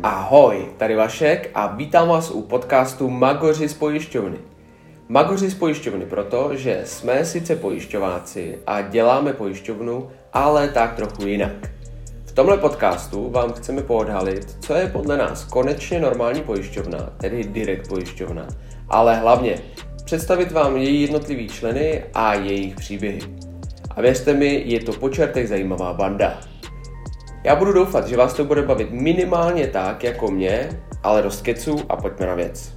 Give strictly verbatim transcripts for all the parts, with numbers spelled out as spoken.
Ahoj, tady Vašek a vítám vás u podcastu Magoři z pojišťovny. Magoři z pojišťovny proto, že jsme sice pojišťováci a děláme pojišťovnu, ale tak trochu jinak. V tomhle podcastu vám chceme poodhalit, co je podle nás konečně normální pojišťovna, tedy direkt pojišťovna, ale hlavně představit vám její jednotlivý členy a jejich příběhy. A věřte mi, je to po čertech zajímavá banda. Já budu doufat, že vás to bude bavit minimálně tak, jako mě, ale dost keců a pojďme na věc.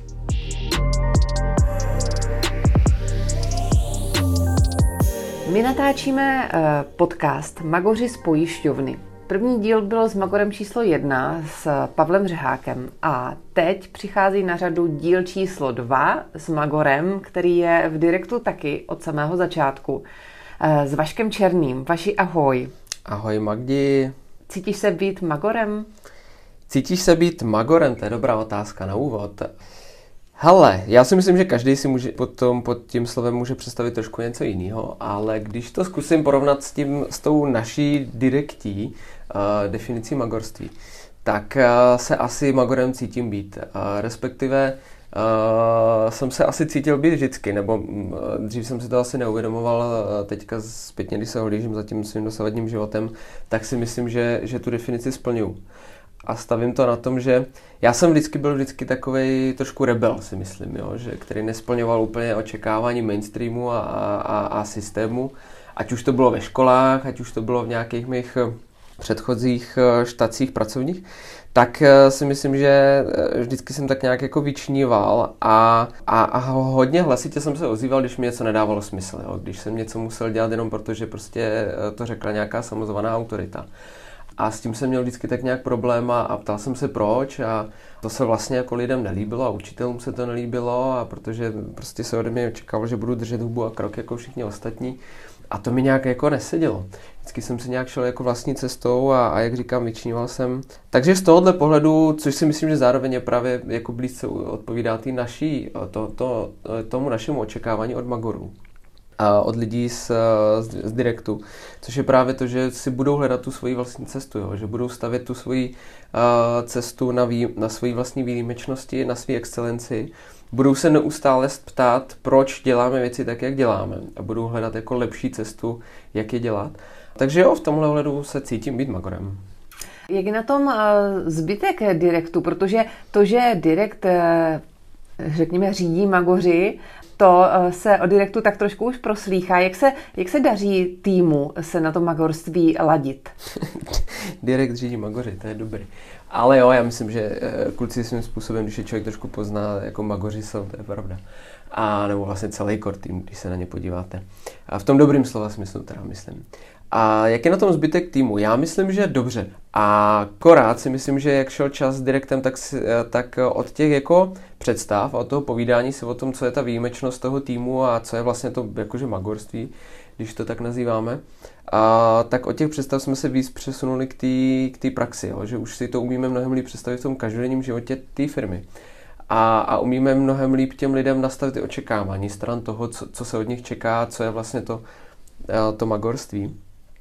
My natáčíme podcast Magoři z pojišťovny. První díl byl s Magorem číslo jedna s Pavlem Řehákem a teď přichází na řadu díl číslo dva s Magorem, který je v direktu taky od samého začátku. S Vaškem Černým. Vaši, ahoj. Ahoj Magdi. Cítíš se být Magorem? Cítíš se být Magorem? To je dobrá otázka na úvod. Hele, já si myslím, že každý si může potom pod tím slovem může představit trošku něco jiného, ale když to zkusím porovnat s tím, s tou naší direktí, uh, definicí magorství, tak uh, se asi Magorem cítím být. Uh, respektive uh, jsem se asi cítil být vždycky, nebo uh, dřív jsem si to asi neuvědomoval, uh, teďka zpětně, když se ohlížím za tím svým dosavadním životem, tak si myslím, že, že tu definici splňuji. A stavím to na tom, že já jsem vždycky byl vždycky takovej trošku rebel, si myslím, jo? Že, který nesplňoval úplně očekávání mainstreamu a, a, a systému. Ať už to bylo ve školách, ať už to bylo v nějakých mých předchozích štacích pracovních, tak si myslím, že vždycky jsem tak nějak jako vyčníval a, a, a hodně hlasitě jsem se ozýval, když mi něco nedávalo smysl. Jo? Když jsem něco musel dělat jenom proto, že prostě to řekla nějaká samozvaná autorita. A s tím jsem měl vždycky tak nějak problém a, a ptal jsem se proč a to se vlastně jako lidem nelíbilo a učitelům se to nelíbilo a protože prostě se ode mě očekávalo, že budu držet hubu a krok jako všichni ostatní a to mi nějak jako nesedělo. Vždycky jsem si nějak šel jako vlastní cestou a, a jak říkám, vyčníval jsem. Takže z tohohle pohledu, což si myslím, že zároveň je právě jako blízce odpovídá tý naší, to, to, tomu našemu očekávání od Magorů. A od lidí z, z, z direktu, což je právě to, že si budou hledat tu svoji vlastní cestu, jo? Že budou stavět tu svoji uh, cestu na, vý, na svoji vlastní výjimečnosti, na své excelenci, budou se neustále ptát, proč děláme věci tak, jak děláme a budou hledat jako lepší cestu, jak je dělat. Takže jo, v tomhle ohledu se cítím být Magorem. Jak je na tom uh, zbytek direktu, protože to, že direkt, uh, řekněme, řídí Magoři, to se o direktu tak trošku už proslýchá. Jak se, jak se daří týmu se na to magorství ladit? Direkt řídí Magoři, to je dobrý. Ale jo, já myslím, že kluci svým způsobem, když je člověk trošku pozná, jako Magoři jsou, to je pravda. A nebo vlastně celý core tým, když se na ně podíváte. A v tom dobrým slova smyslu teda myslím. A jak je na tom zbytek týmu? Já myslím, že dobře. A akorát si myslím, že jak šel čas s direktem, tak, tak od těch jako představ, od toho povídání si o tom, co je ta výjimečnost toho týmu a co je vlastně to jakože magorství, když to tak nazýváme, a tak od těch představ jsme se víc přesunuli k té k té praxi, jo? Že už si to umíme mnohem líp představit v tom každodenním životě té firmy. A, a umíme mnohem líp těm lidem nastavit ty očekávání stran toho, co, co se od nich čeká, co je vlastně to, to magorství.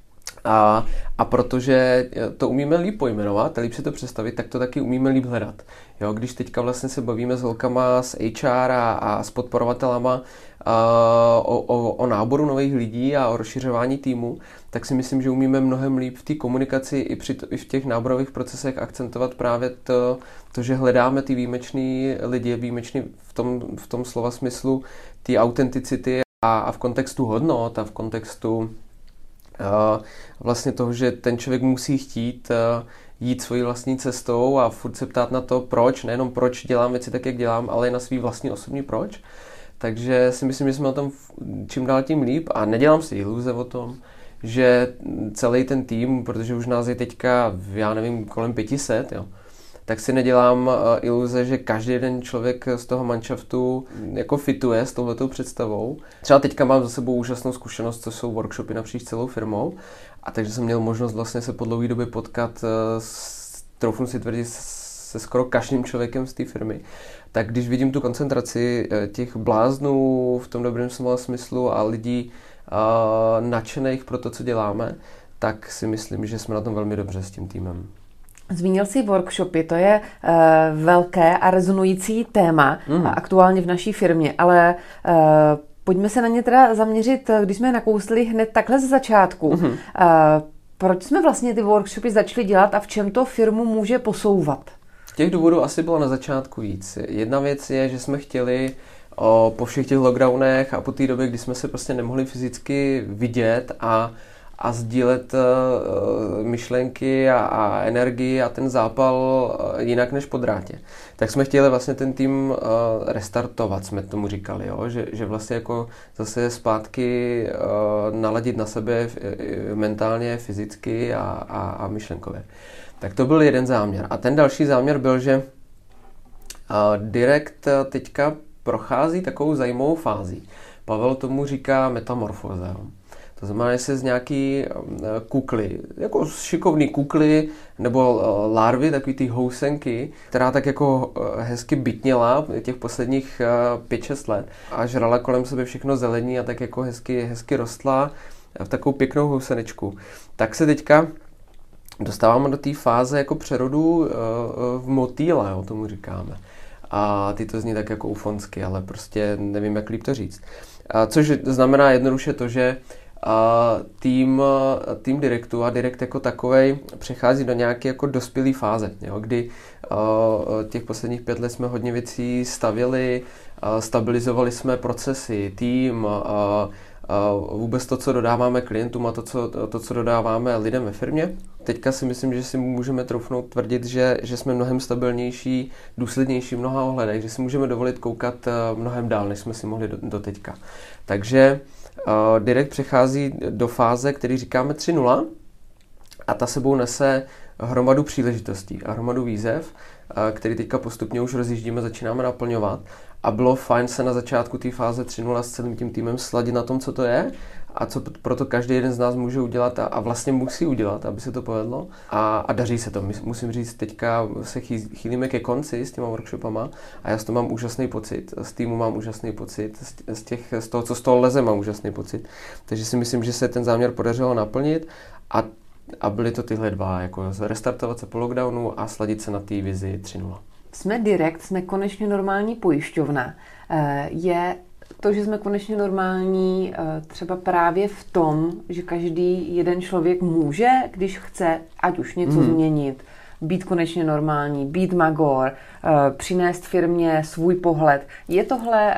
A, a protože to umíme líp pojmenovat, líp si to představit, tak to taky umíme líp hledat. Jo, když teďka vlastně se bavíme s holkama z há er a, a s podporovatelama a, o, o, o náboru nových lidí a o rozšiřování týmu, tak si myslím, že umíme mnohem líp v té komunikaci i, při to, i v těch náborových procesech akcentovat právě to, to že hledáme ty výjimečný lidi, výjimečný v tom, v tom slova smyslu, ty autenticity a, a v kontextu hodnot a v kontextu Uh, vlastně toho, že ten člověk musí chtít uh, jít svojí vlastní cestou a furt se ptát na to, proč, nejenom proč dělám věci tak, jak dělám, ale i na svý vlastní osobní proč. Takže si myslím, že jsme na tom čím dál tím líp a nedělám si iluze o tom, že celý ten tým, protože už nás je teďka, já nevím, kolem pět set, jo, tak si nedělám uh, iluze, že každý den člověk z toho manšaftu jako fituje s touhletou představou. Třeba teďka mám za sebou úžasnou zkušenost, co jsou workshopy napříč celou firmou, a takže jsem měl možnost vlastně se po dlouhé době potkat uh, s, troufnu si tvrdit, se skoro každým člověkem z té firmy. Tak když vidím tu koncentraci uh, těch bláznů v tom dobrém slova smyslu a lidí uh, nadšených pro to, co děláme, tak si myslím, že jsme na tom velmi dobře s tím týmem. Zmínil jsi workshopy, to je uh, velké a rezonující téma mm. aktuálně v naší firmě, ale uh, pojďme se na ně teda zaměřit, když jsme je nakousli hned takhle ze začátku. Mm. Uh, proč jsme vlastně ty workshopy začali dělat a v čem to firmu může posouvat? Těch důvodů asi bylo na začátku víc. Jedna věc je, že jsme chtěli o, po všech těch lockdownech a po té době, kdy jsme se prostě nemohli fyzicky vidět a a sdílet uh, myšlenky a, a energii a ten zápal uh, jinak než po drátě. Tak jsme chtěli vlastně ten tým uh, restartovat, jsme tomu říkali, jo? Že, že vlastně jako zase zpátky uh, naladit na sebe uh, mentálně, fyzicky a, a, a myšlenkově. Tak to byl jeden záměr. A ten další záměr byl, že uh, Direct teďka prochází takovou zajímavou fází. Pavel tomu říká metamorfóza. Jo? To znamená, že se z nějaký kukly, jako šikovný kukly nebo larvy, takový ty housenky, která tak jako hezky bytněla těch posledních pět šest let a žrala kolem sebe všechno zelení a tak jako hezky, hezky rostla v takovou pěknou housenečku. Tak se teďka dostáváme do té fáze jako přerodu v motýla, jo, tomu říkáme. A ty to zní tak jako ufonsky, ale prostě nevím, jak líp to říct. A což znamená jednoduše to, že a tým, tým Directu a Direct jako takovej přechází do nějaké jako dospělé fáze, jo, kdy uh, těch posledních pět let jsme hodně věcí stavěli, uh, stabilizovali jsme procesy, tým, uh, uh, vůbec to, co dodáváme klientům a to co, to, co dodáváme lidem ve firmě. Teďka si myslím, že si můžeme troufnout tvrdit, že, že jsme mnohem stabilnější, důslednější v mnoha ohledech, že si můžeme dovolit koukat uh, mnohem dál, než jsme si mohli do, do teďka. Takže Uh, Direct přechází do fáze, který říkáme tři tečka nula a ta sebou nese hromadu příležitostí a hromadu výzev, uh, který teďka postupně už rozjíždíme, začínáme naplňovat a bylo fajn se na začátku té fáze tři tečka nula s celým tím týmem sladit na tom, co to je a co proto každý jeden z nás může udělat a, a vlastně musí udělat, aby se to povedlo a, a daří se to. My, musím říct, teďka se chý, chýlíme ke konci s těma workshopama a já z toho mám úžasný pocit, z týmu mám úžasný pocit, z, z, těch, z toho, co z toho leze, mám úžasný pocit. Takže si myslím, že se ten záměr podařilo naplnit a, a byly to tyhle dva, jako restartovat se po lockdownu a sladit se na té vizi tři tečka nula. Jsme Direct, jsme konečně normální pojišťovna. Je to, že jsme konečně normální, třeba právě v tom, že každý jeden člověk může, když chce, ať už něco hmm. změnit, být konečně normální, být magor, přinést firmě svůj pohled. Je tohle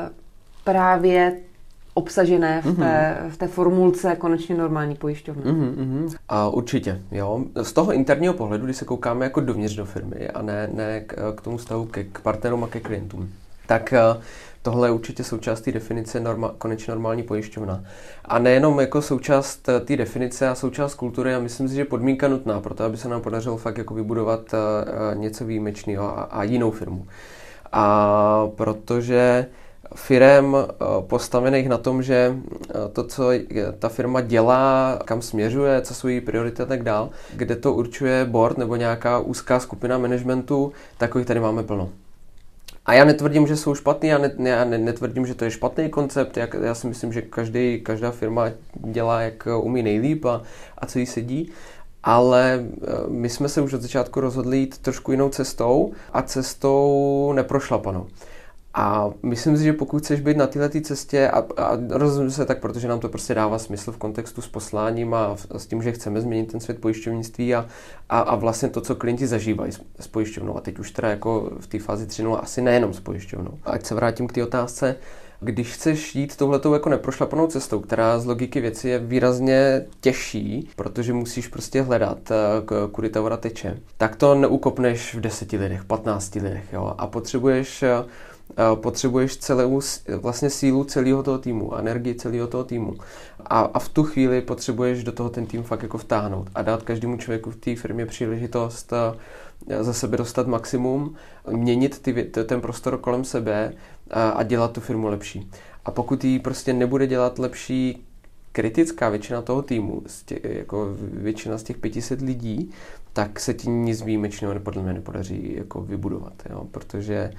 právě obsažené v té, v té formulce konečně normální pojišťovny? Mm-hmm. A určitě, jo. Z toho interního pohledu, když se koukáme jako dovnitř do firmy a ne, ne k, k tomu stavu ke, k partnerům a ke klientům, tak tohle je určitě součást té definice norma, konečně normální pojišťovna. A nejenom jako součást té definice a součást kultury, a myslím si, že podmínka nutná pro to, aby se nám podařilo fakt jako vybudovat něco výjimečného a, a jinou firmu. A protože firem postavených na tom, že to, co ta firma dělá, kam směřuje, co jsou její priority a tak dál, kde to určuje board nebo nějaká úzká skupina managementu, takových tady máme plno. A já netvrdím, že jsou špatný, já, ne, já netvrdím, že to je špatný koncept, já, já si myslím, že každý, každá firma dělá, jak umí nejlíp a, a co jí sedí, ale my jsme se už od začátku rozhodli jít trošku jinou cestou a cestou neprošlapanou. A myslím si, že pokud chceš být na této cestě, a, a rozumím se tak, protože nám to prostě dává smysl v kontextu s posláním a v, s tím, že chceme změnit ten svět pojišťovnictví a, a, a vlastně to, co klienti zažívají s, s pojišťovnou. A teď už teda jako v té fázi tři tečka nula asi nejenom s pojišťovnou. Ať se vrátím k té otázce, když chceš jít touhletou jako neprošlapanou cestou, která z logiky věci je výrazně těžší, protože musíš prostě hledat, kudy ta voda teče, tak to neukopneš v deseti lidech, patnácti lidech, jo? A potřebuješ potřebuješ celou vlastně sílu celého toho týmu, energii celého toho týmu. A, a v tu chvíli potřebuješ do toho ten tým fakt jako vtáhnout a dát každému člověku v té firmě příležitost za sebe dostat maximum, měnit ty, ten prostor kolem sebe a, a dělat tu firmu lepší. A pokud jí prostě nebude dělat lepší kritická většina toho týmu, tě, jako většina z těch pěti set lidí, tak se ti nic výjimečného podle mě nepodaří jako vybudovat, jo? Protože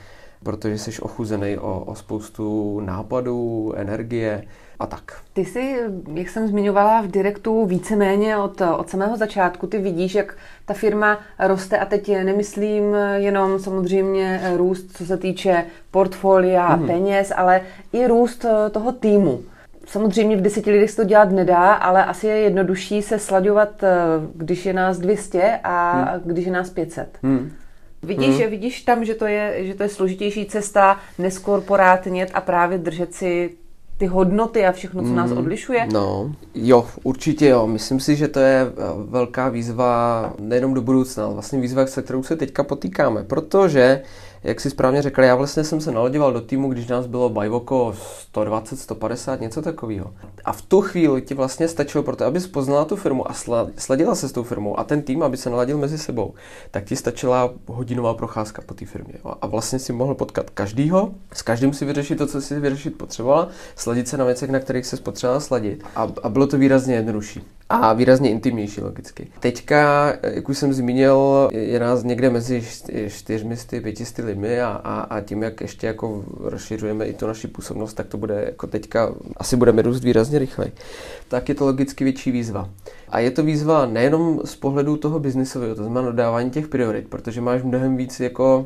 protože jsi ochuzený o, o spoustu nápadů, energie a tak. Ty jsi, jak jsem zmiňovala v direktu, víceméně od, od samého začátku, ty vidíš, jak ta firma roste a teď nemyslím jenom samozřejmě růst, co se týče portfolia a mm. peněz, ale i růst toho týmu. Samozřejmě v deseti lidech se to dělat nedá, ale asi je jednodušší se slaďovat, když je nás dvě stě a hmm. když je nás pět set. Hmm. Vidíš, hmm. vidíš tam, že to je, že to je složitější cesta neskorporátnět a právě držet si ty hodnoty a všechno, co hmm. nás odlišuje? No, jo, určitě jo. Myslím si, že to je velká výzva nejenom do budoucna, ale vlastně výzva, se kterou se teďka potýkáme, protože jak jsi správně řekl, já vlastně jsem se nalaďoval do týmu, když nás bylo bajvoko sto dvacet, sto padesát, něco takového. A v tu chvíli ti vlastně stačilo pro to, abys poznala tu firmu a sladila se s tou firmou a ten tým, aby se naladil mezi sebou, tak ti stačila hodinová procházka po té firmě. A vlastně si mohl potkat každýho, s každým si vyřešit to, co si vyřešit potřebovala, sladit se na věcech, na kterých se potřebovala sladit. A, a bylo to výrazně jednodušší. A výrazně intimnější logicky. Teďka, jak už jsem zmínil, je nás někde mezi čtyřmi, pětisty lidmi a, a, a tím, jak ještě jako rozšiřujeme i tu naši působnost, tak to bude jako teďka, asi budeme růst výrazně rychleji. Tak je to logicky větší výzva. A je to výzva nejenom z pohledu toho biznisového, to znamená dodávání těch priorit, protože máš mnohem víc jako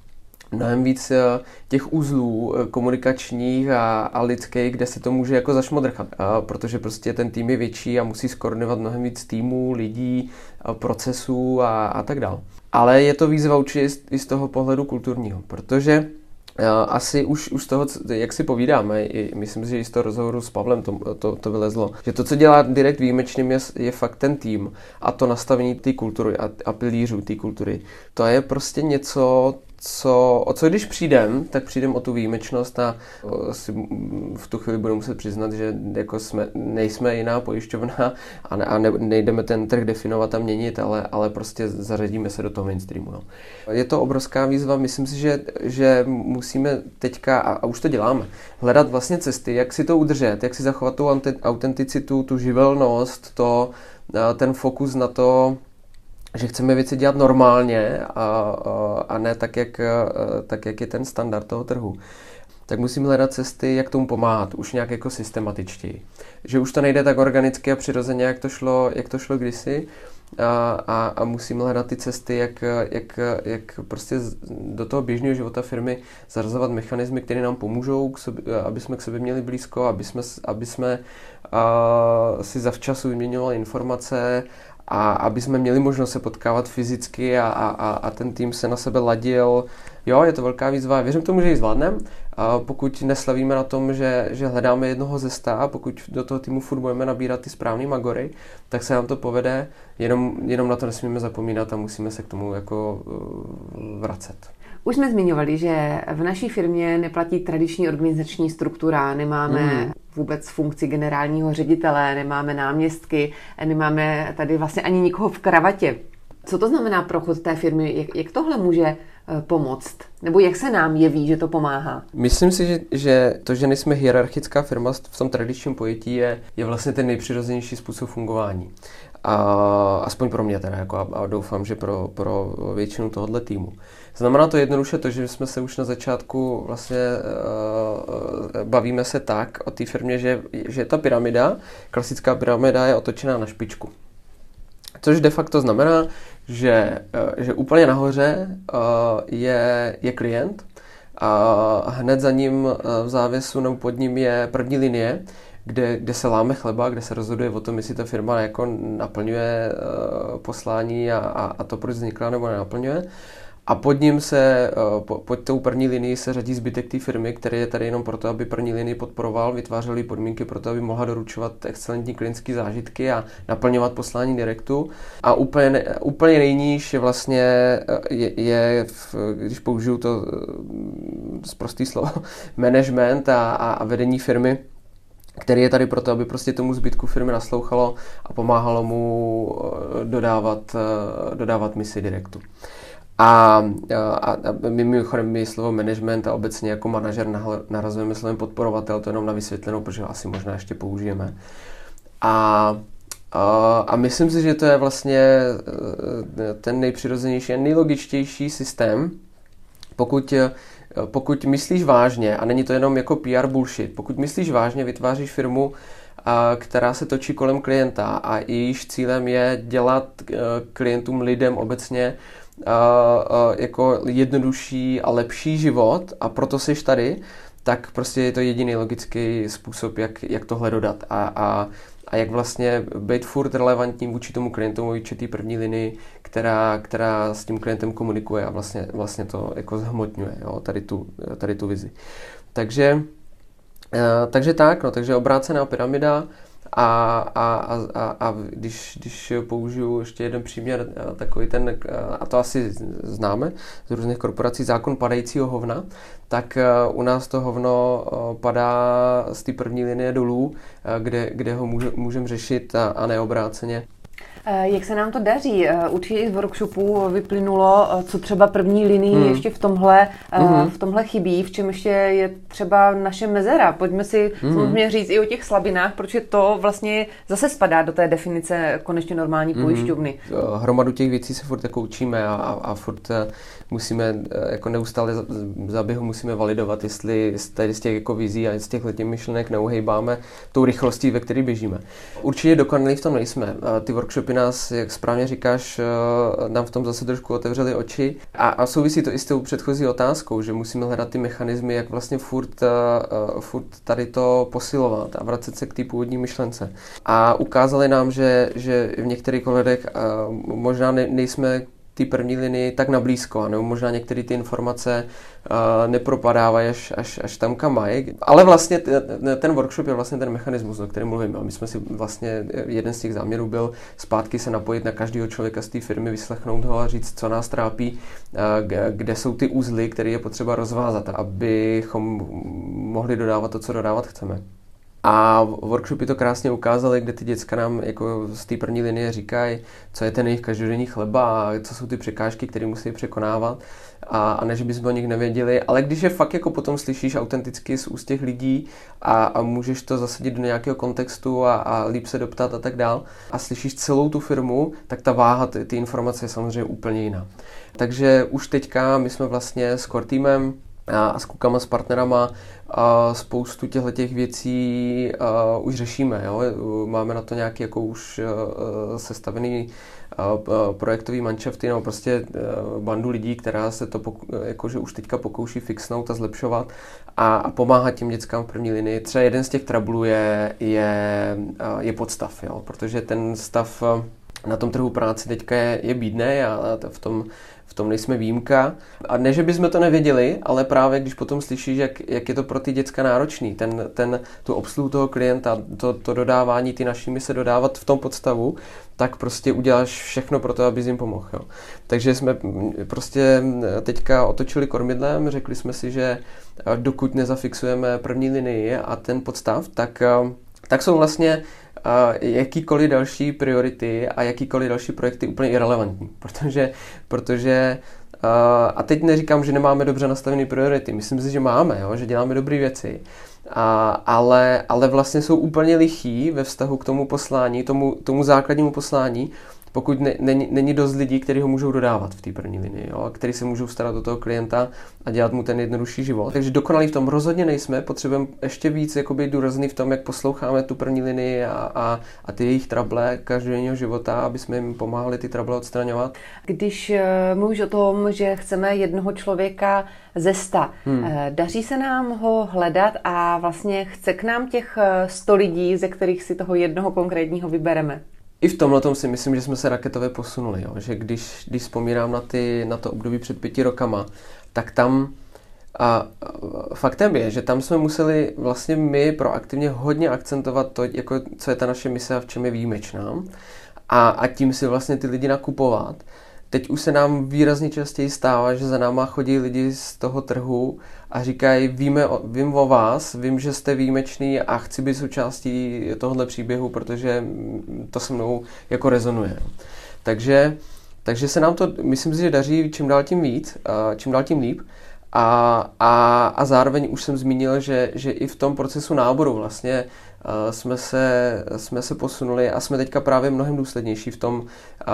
mnohem víc těch uzlů komunikačních a, a lidských, kde se to může jako zašmodrchat. A protože prostě ten tým je větší a musí skoordinovat mnohem víc týmů, lidí, procesů a, a tak dále. Ale je to výzva určitě i z toho pohledu kulturního, protože asi už, už z toho, jak si povídáme, i, myslím si, že i z toho rozhovoru s Pavlem to, to, to vylezlo, že to, co dělá Direkt výjimečným, je, je fakt ten tým a to nastavení té kultury a, a pilířů té kultury. To je prostě něco, co, o co když přijdem, tak přijdem o tu výjimečnost a si v tu chvíli budu muset přiznat, že jako jsme, nejsme jiná pojišťovna a, ne, a ne, nejdeme ten trh definovat a měnit, ale, ale prostě zařadíme se do toho mainstreamu. No. Je to obrovská výzva, myslím si, že, že musíme teďka, a, a už to děláme, hledat vlastně cesty, jak si to udržet, jak si zachovat tu autenticitu, tu živelnost, to, ten fokus na to, že chceme věci dělat normálně a, a, a ne tak jak, tak, jak je ten standard toho trhu. Tak musím hledat cesty, jak tomu pomáhat, už nějak jako systematičtěji. Že už to nejde tak organicky a přirozeně, jak to šlo, jak to šlo kdysi a, a, a musím hledat ty cesty, jak, jak, jak prostě do toho běžného života firmy zařazovat mechanismy, které nám pomůžou, k sobě, aby jsme k sobě měli blízko, aby jsme, aby jsme a, si zavčasu vyměňovali informace, a aby jsme měli možnost se potkávat fyzicky a, a, a ten tým se na sebe ladil. Jo, je to velká výzva. Věřím tomu, že ji zvládneme. A pokud neslavíme na tom, že, že hledáme jednoho ze sta, pokud do toho týmu furt budeme nabírat ty správný magory, tak se nám to povede. Jenom, jenom na to nesmíme zapomínat a musíme se k tomu jako vracet. Už jsme zmiňovali, že v naší firmě neplatí tradiční organizační struktura, nemáme mm. vůbec funkci generálního ředitele, nemáme náměstky, nemáme tady vlastně ani nikoho v kravatě. Co to znamená pro chod té firmy? Jak, jak tohle může pomoct? Nebo jak se nám jeví, že to pomáhá? Myslím si, že, že to, že nejsme hierarchická firma v tom tradičním pojetí, je, je vlastně ten nejpřirozenější způsob fungování. A, aspoň pro mě teda, jako, a, a doufám, že pro, pro většinu tohohle týmu. Znamená to jednoduše to, že jsme se už na začátku vlastně uh, bavíme se tak o té firmě, že, že ta pyramida, klasická pyramida je otočená na špičku. Což de facto znamená, že, uh, že úplně nahoře uh, je, je klient a hned za ním uh, v závěsu nebo pod ním je první linie, Kde, kde se láme chleba, kde se rozhoduje o tom, jestli ta firma jako naplňuje uh, poslání a, a, a to, proč vznikla, nebo nenaplňuje. A pod ním se, uh, po, pod tou první linii se řadí zbytek té firmy, který je tady jenom proto, aby první linii podporoval, vytvářeli podmínky pro to, aby mohla doručovat excelentní klientské zážitky a naplňovat poslání Direktu. A úplně, ne, úplně nejníž vlastně je, je v, když použiju to uh, sprostý slovo, management a, a, a vedení firmy, který je tady proto, aby prostě tomu zbytku firmy naslouchalo a pomáhalo mu dodávat, dodávat misi Direktu. A, a, a mimochodem my slovo management a obecně jako manažer nahrazujeme slovem podporovatel, to jenom na vysvětlenou, protože asi možná ještě použijeme. A, a, a myslím si, že to je vlastně ten nejpřirozenější a nejlogičtější systém, pokud pokud myslíš vážně, a není to jenom jako P R bullshit, pokud myslíš vážně, vytváříš firmu, která se točí kolem klienta a jejíž cílem je dělat klientům, lidem obecně jako jednodušší a lepší život a proto jsi tady, tak prostě je to jediný logický způsob, jak, jak tohle dodat a, a, a jak vlastně být furt relevantním vůči tomu klientovi, vůči té první linii, která, která s tím klientem komunikuje a vlastně, vlastně to jako zhmotňuje, jo, tady, tu, tady tu vizi. Takže, takže tak, no, takže obrácená pyramida. A, a, a, a když, když použiju ještě jeden příměr, takový ten, a to asi známe z různých korporací, zákon padajícího hovna, tak u nás to hovno padá z té první linie dolů, kde, kde ho může, můžeme řešit a, a ne obráceně. Jak se nám to daří? Určitě i z workshopu vyplynulo, co třeba první linii hmm. ještě v tomhle, hmm. v tomhle chybí, v čem ještě je třeba naše mezera. Pojďme si hmm. samozřejmě říct i o těch slabinách, protože to vlastně zase spadá do té definice konečně normální hmm. pojišťovny. Hromadu těch věcí se furt jako učíme a, a, a furt musíme jako neustále záběhu musíme validovat, jestli tady z těch jako vizí a z těch letních myšlenek neuhejbáme tou rychlostí, ve které běžíme. Určitě dokonalí v tom nejsme. Ty workshopy nás, jak správně říkáš, nám v tom zase trošku otevřely oči a, a souvisí to i s tou předchozí otázkou, že musíme hledat ty mechanismy, jak vlastně furt, furt tady to posilovat a vracet se k té původní myšlence. A ukázali nám, že, že v některých ohledech možná ne, nejsme ty první linii tak nablízko, nebo možná některé ty informace uh, nepropadávají až, až, až tam, kam mají. Ale vlastně t- ten workshop je vlastně ten mechanismus, o kterém mluvím. My jsme si vlastně, jeden z těch záměrů byl zpátky se napojit na každého člověka z té firmy, vyslechnout ho a říct, co nás trápí, uh, kde jsou ty uzly, které je potřeba rozvázat, abychom mohli dodávat to, co dodávat chceme. A workshopy to krásně ukázaly, kde ty děcka nám jako z té první linie říkají, co je ten jejich každodenní chleba a co jsou ty překážky, které musí překonávat. A, a ne, že bychom o nich nevěděli, ale když je fakt jako potom slyšíš autenticky z úst těch lidí a, a můžeš to zasadit do nějakého kontextu a, a líp se doptat a tak dál a slyšíš celou tu firmu, tak ta váha, ty, ty informace je samozřejmě úplně jiná. Takže už teďka my jsme vlastně s core týmem a s klukama, s partnerama a spoustu těchto věcí uh, už řešíme. Jo? Máme na to nějaký jako už uh, sestavený uh, projektový manšafty, nebo prostě uh, bandu lidí, která se to poku- jakože už teďka pokouší fixnout a zlepšovat a, a pomáhat těm dětskám v první linii. Třeba jeden z těch trablů je, je, uh, je podstav, jo? Protože ten stav uh, na tom trhu práce teďka je, je bídnej a v tom V tom nejsme výjimka. A ne, že bychom to nevěděli, ale právě když potom slyšíš, jak, jak je to pro ty děcka náročný, ten, ten, tu obsluhu toho klienta, to, to dodávání, ty naší mise dodávat v tom podstavu, tak prostě uděláš všechno pro to, abys jim pomohl. Jo. Takže jsme prostě teďka otočili kormidlem, řekli jsme si, že dokud nezafixujeme první linii a ten podstav, tak, tak jsou vlastně jakýkoliv další priority a jakýkoliv další projekty úplně irrelevantní, protože, protože a teď neříkám, že nemáme dobře nastavené priority, myslím si, že máme, jo, že děláme dobré věci, a, ale, ale vlastně jsou úplně lichý ve vztahu k tomu poslání, tomu, tomu základnímu poslání, pokud ne, není, není dost lidí, kteří ho můžou dodávat v té první linii, jo, kteří se můžou starat o toho klienta a dělat mu ten jednodušší život. Takže dokonalí v tom rozhodně nejsme, potřebujeme ještě víc jako být důrazný v tom, jak posloucháme tu první linii a, a, a ty jejich trable každodenního života, aby jsme jim pomáhali ty trable odstraňovat. Když uh, mluvíš o tom, že chceme jednoho člověka ze sta, hmm. uh, daří se nám ho hledat a vlastně chce k nám těch sto lidí, ze kterých si toho jednoho konkrétního vybereme? I v tomhletom si myslím, že jsme se raketově posunuli, jo? Že když, když vzpomínám na, ty, na to období před pěti rokama, tak tam a, a faktem je, že tam jsme museli vlastně my proaktivně hodně akcentovat to, jako, co je ta naše mise a v čem je výjimečná a, a tím si vlastně ty lidi nakupovat. Teď už se nám výrazně častěji stává, že za náma chodí lidi z toho trhu a říkají, víme, vím o vás, vím, že jste výjimečný a chci být součástí tohohle příběhu, protože to se mnou jako rezonuje. Takže, takže se nám to, myslím si, že daří čím dál tím víc, čím dál tím líp. A, a, a zároveň už jsem zmínil, že, že i v tom procesu náboru vlastně uh, jsme, se, jsme se posunuli a jsme teďka právě mnohem důslednější v tom, uh,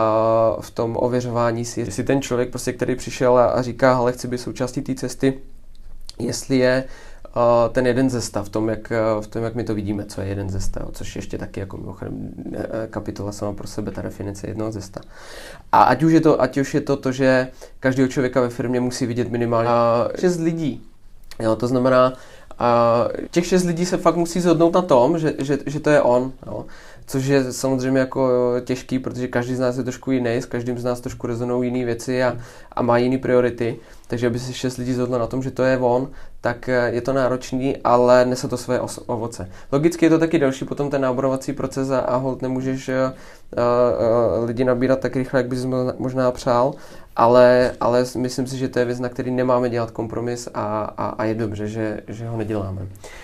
v tom ověřování si, jestli ten člověk, prostě, který přišel a, a říká, hele, chci být součástí té cesty, jestli je uh, ten jeden ze sta v tom, jak, v tom, jak my to vidíme, co je jeden ze sta, což ještě taky jako mimochodem kapitola sama pro sebe, ta definice jednoho ze sta. A ať už je to, ať už je to, to že každého člověka ve firmě musí vidět minimálně uh, šest lidí. Jo, to znamená, a těch šest lidí se fakt musí shodnout na tom, že, že, že to je on, jo. Což je samozřejmě jako těžký, protože každý z nás je trošku jiný, s každým z nás trošku rezonují jiné věci a, a má jiné priority, takže aby si šest lidí shodlo na tom, že to je on, tak je to náročný, ale nese to své ovoce. Logicky je to taky další potom ten náborovací proces a, a hold nemůžeš uh, uh, lidi nabírat tak rychle, jak bys možná přál, ale, ale myslím si, že to je věc, na který nemáme dělat kompromis a, a, a je dobře, že, že ho neděláme.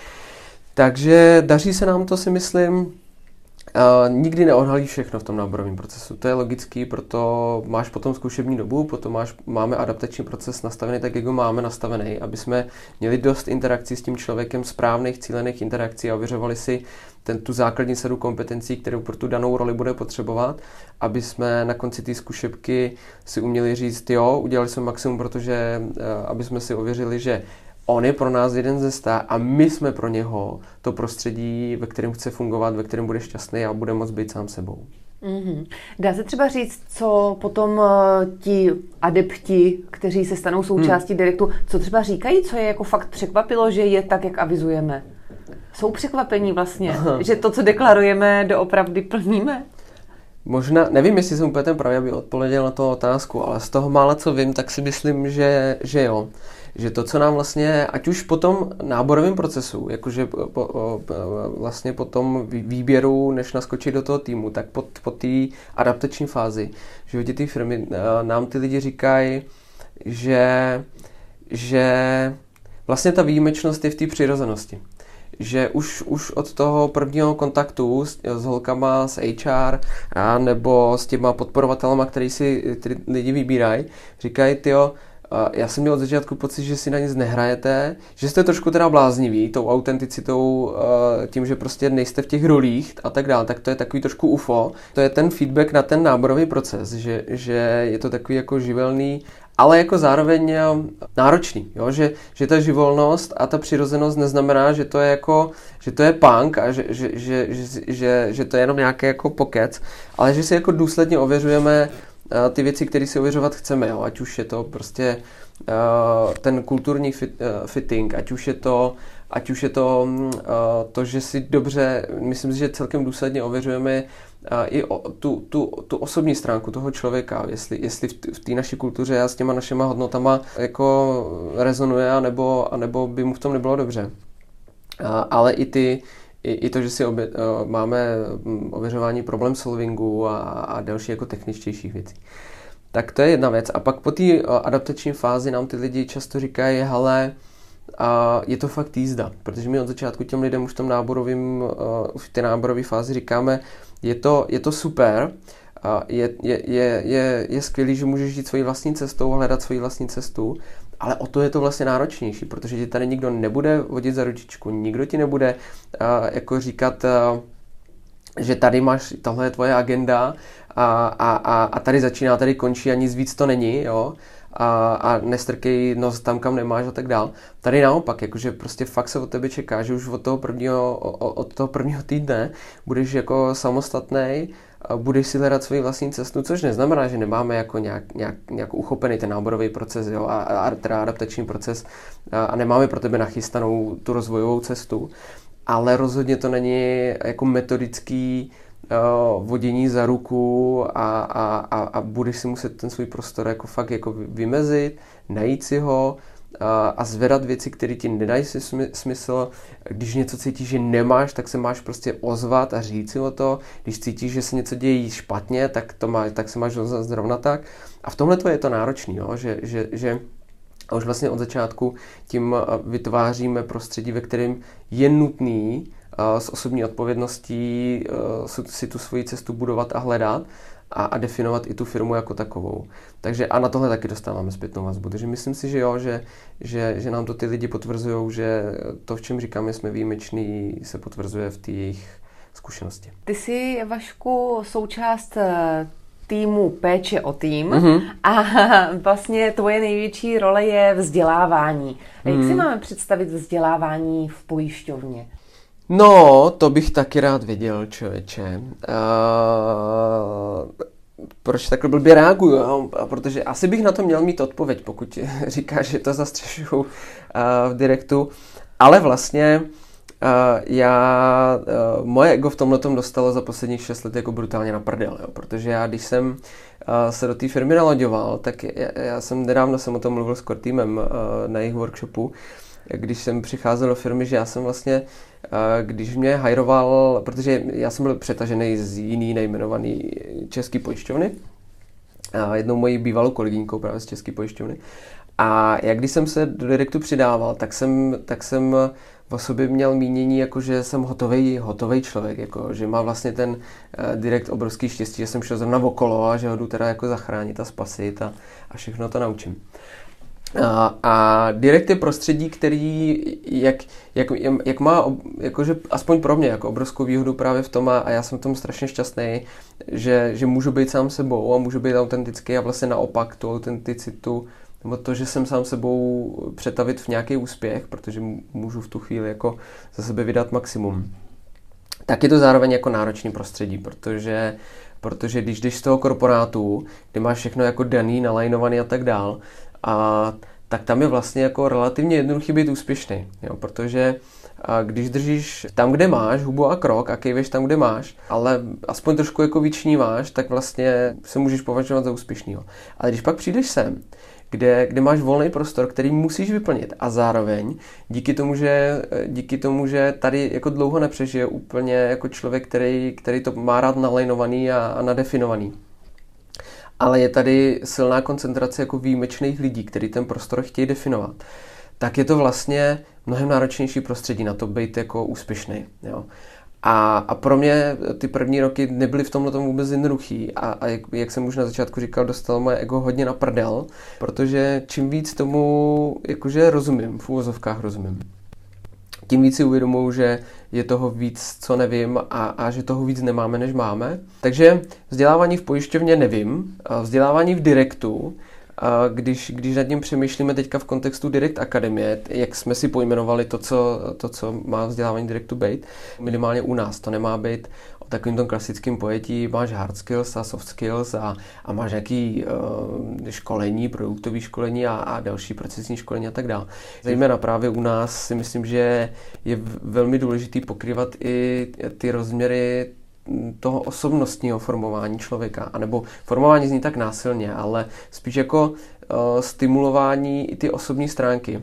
Takže daří se nám to, si myslím. Uh, nikdy neodhalíš všechno v tom náborovém procesu. To je logický, proto máš potom zkušební dobu, potom máš, máme adaptační proces nastavený tak, jak ho máme nastavený, aby jsme měli dost interakcí s tím člověkem, správných cílených interakcí a ověřovali si ten, tu základní sadu kompetencí, kterou pro tu danou roli bude potřebovat, aby jsme na konci té zkušebky si uměli říct, jo, udělali jsme maximum, protože uh, aby jsme si ověřili, že on je pro nás jeden ze sta a my jsme pro něho to prostředí, ve kterém chce fungovat, ve kterém bude šťastný a bude moct být sám sebou. Mm-hmm. Dá se třeba říct, co potom uh, ti adepti, kteří se stanou součástí hmm. Directu, co třeba říkají, co je jako fakt překvapilo, že je tak, jak avizujeme? Jsou překvapení vlastně, Aha. že to, co deklarujeme, doopravdy plníme? Možná, nevím, jestli jsem úplně ten pravý, aby odpověděl na tu otázku, ale z toho mála, co vím, tak si myslím, že, že jo. Že to, co nám vlastně, ať už po tom náborovém procesu, jakože po, po, vlastně po tom výběru, než naskočit do toho týmu, tak po, po té adaptační fázi, že hodně ty firmy nám ty lidi říkají, že, že vlastně ta výjimečnost je v té přirozenosti. Že už, už od toho prvního kontaktu s, s holkama z há er a nebo s těma podporovatelama, který si ty lidi vybírají, říkají, tyjo, já jsem měl od začátku pocit, že si na nic nehrajete, že jste trošku teda blázniví tou autenticitou, tím, že prostě nejste v těch rolích a tak dále, tak to je takový trošku U F O. To je ten feedback na ten náborový proces, že, že je to takový jako živelný, ale jako zároveň náročný, jo? Že, že ta živolnost a ta přirozenost neznamená, že to je jako, že to je punk a že, že, že, že, že, že to je jenom nějaký jako pokec, ale že si jako důsledně ověřujeme ty věci, které si ověřovat chceme, jo? Ať už je to prostě uh, ten kulturní fit, uh, fitting, ať už je to, ať už je to, uh, to, že si dobře, myslím si, že celkem důsledně ověřujeme uh, i o, tu, tu, tu osobní stránku toho člověka, jestli, jestli v, v té naší kultuře a s těma našima hodnotama jako rezonuje, anebo, anebo by mu v tom nebylo dobře. Uh, ale i ty I, I to, že si obě, uh, máme ověřování problem solvingu a, a další jako techničtějších věcí. Tak to je jedna věc. A pak po té uh, adaptační fázi nám ty lidi často říkají, hele, uh, je to fakt jízda. Protože my od začátku těm lidem už v tom náborovým, uh, v té náborové fázi říkáme, je to, je to super, uh, je, je, je, je, je skvělý, že můžeš jít svojí vlastní cestou, hledat svoji vlastní cestu, ale o to je to vlastně náročnější, protože ti tady nikdo nebude vodit za ručičku, nikdo ti nebude uh, jako říkat, uh, že tady máš, tohle je tvoje agenda a, a, a, a tady začíná, tady končí a nic víc to není, jo, a, a nestrkej nos tam, kam nemáš a tak dál. Tady naopak, jakože prostě fakt se od tebe čeká, že už od toho prvního, od toho prvního týdne budeš jako samostatnej, budeš si hledat svoji vlastní cestu, což neznamená, že nemáme jako nějak, nějak, nějak uchopený ten náborový proces, jo, a, a teda adaptační proces a, a nemáme pro tebe nachystanou tu rozvojovou cestu, ale rozhodně to není jako metodický uh, vodění za ruku a, a, a, a budeš si muset ten svůj prostor jako fakt jako vymezit, najít si ho a, a zvedat věci, které ti nedají si smysl. Když něco cítíš, že nemáš, tak se máš prostě ozvat a říct si o to. Když cítíš, že se něco děje špatně, tak, to má, tak se máš ozvat zrovna tak. A v tomhle to je to náročný, jo? Že, že, že a už vlastně od začátku tím vytváříme prostředí, ve kterém je nutný s osobní odpovědností si tu svoji cestu budovat a hledat a, a definovat i tu firmu jako takovou. Takže a na tohle taky dostáváme zpětnou vazbu. Takže myslím si, že jo, že, že, že nám to ty lidi potvrzují, že to, v čem říkáme, jsme výjimeční, se potvrzuje v té jejich zkušenosti. Ty jsi, Vašku, součást týmu péče o tým mm-hmm. a vlastně tvoje největší role je vzdělávání. Jak mm. si máme představit vzdělávání v pojišťovně? No, to bych taky rád viděl, člověče. Uh, proč takhle blbě reaguju? Jo? Protože asi bych na to měl mít odpověď, pokud říkáš, že to zastřešuju uh, v direktu. Ale vlastně uh, já, uh, moje ego v tomhletom dostalo za posledních šest let jako brutálně na prdel, jo? Protože já, když jsem uh, se do té firmy nalaďoval, tak já, já jsem nedávno jsem o tom mluvil s core týmem uh, na jejich workshopu, když jsem přicházel do firmy, že já jsem vlastně, když mě hajroval, protože já jsem byl přetažený z jiný nejmenovaný český pojišťovny, jednou mojí bývalou kolegyňkou právě z české pojišťovny. A jak když jsem se do direktu přidával, tak jsem, tak jsem v sobě měl mínění, jako že jsem hotovej, hotovej člověk, jako, že má vlastně ten direkt obrovský štěstí, že jsem šel zrovna okolo a že ho jdu teda jako zachránit a spasit a, a všechno to naučím. A, a direkt je prostředí, který jak, jak, jak má, jakože aspoň pro mě, jako obrovskou výhodu právě v tom a, a já jsem v tom strašně šťastný, že, že můžu být sám sebou a můžu být autentický a vlastně naopak tu autenticitu, nebo to, že jsem sám sebou přetavit v nějaký úspěch, protože můžu v tu chvíli jako za sebe vydat maximum. Tak je to zároveň jako náročný prostředí, protože protože když jdeš z toho korporátu, kde máš všechno jako daný, nalajnovaný a tak dál, a tak tam je vlastně jako relativně jednoduchý být úspěšný, jo, protože a když držíš tam, kde máš, hubu a krok a kejveš tam, kde máš, ale aspoň trošku jako vyčníváš, tak vlastně se můžeš považovat za úspěšnýho. Ale když pak přijdeš sem, kde, kde máš volný prostor, který musíš vyplnit a zároveň díky tomu, že, díky tomu, že tady jako dlouho nepřežije úplně jako člověk, který, který to má rád nalajnovaný a, a nadefinovaný. Ale je tady silná koncentrace jako výjimečných lidí, kteří ten prostor chtějí definovat, tak je to vlastně mnohem náročnější prostředí na to být jako úspěšný. Jo. A, a pro mě ty první roky nebyly v tomhle tomu vůbec jednoduchý a, a jak, jak jsem už na začátku říkal, dostalo moje ego hodně na prdel, protože čím víc tomu jakože rozumím, v úvozovkách rozumím, tím víc si uvědomuji, že je toho víc, co nevím a, a že toho víc nemáme, než máme. Takže vzdělávání v pojišťovně nevím, vzdělávání v direktu, když, když nad tím přemýšlíme teďka v kontextu Direct Akademie, jak jsme si pojmenovali to, co, to, co má vzdělávání direktu být, minimálně u nás to nemá být o takovým tom klasickém pojetí, máš hard skills a soft skills a, a máš nějaký uh, školení, produktové školení a, a další procesní školení a tak dále. Zejména právě u nás si myslím, že je velmi důležitý pokrývat i ty rozměry toho osobnostního formování člověka, anebo formování zní tak násilně, ale spíš jako uh, stimulování i ty osobní stránky,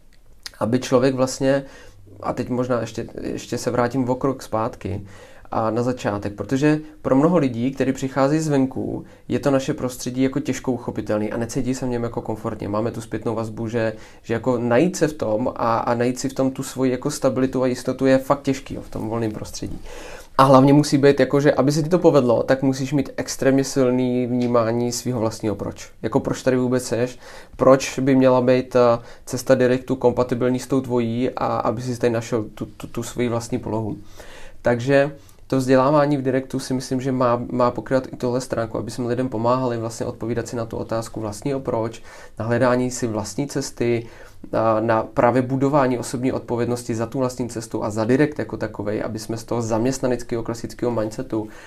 aby člověk vlastně, a teď možná ještě, ještě se vrátím o krok zpátky, a na začátek, protože pro mnoho lidí, kteří přichází zvenku, je to naše prostředí jako těžko uchopitelný a necítí se v něm jako komfortně. Máme tu zpětnou vazbu, že, že jako najít se v tom a, a najít si v tom tu svoji jako stabilitu a jistotu je fakt těžký jo, v tom volném prostředí. A hlavně musí být, jako, že aby se ti to povedlo, tak musíš mít extrémně silný vnímání svého vlastního proč. Jako proč tady vůbec seš, proč by měla být cesta direktu kompatibilní s tou tvojí a aby si tady našel tu, tu, tu svoji vlastní polohu. Takže to vzdělávání v direktu si myslím, že má, má pokrývat i tohle stránku, aby jsme lidem pomáhali vlastně odpovídat si na tu otázku vlastního proč, na hledání si vlastní cesty, na, na právě budování osobní odpovědnosti za tu vlastní cestu a za direkt jako takovej, aby jsme z toho zaměstnaneckého klasického mindsetu uh,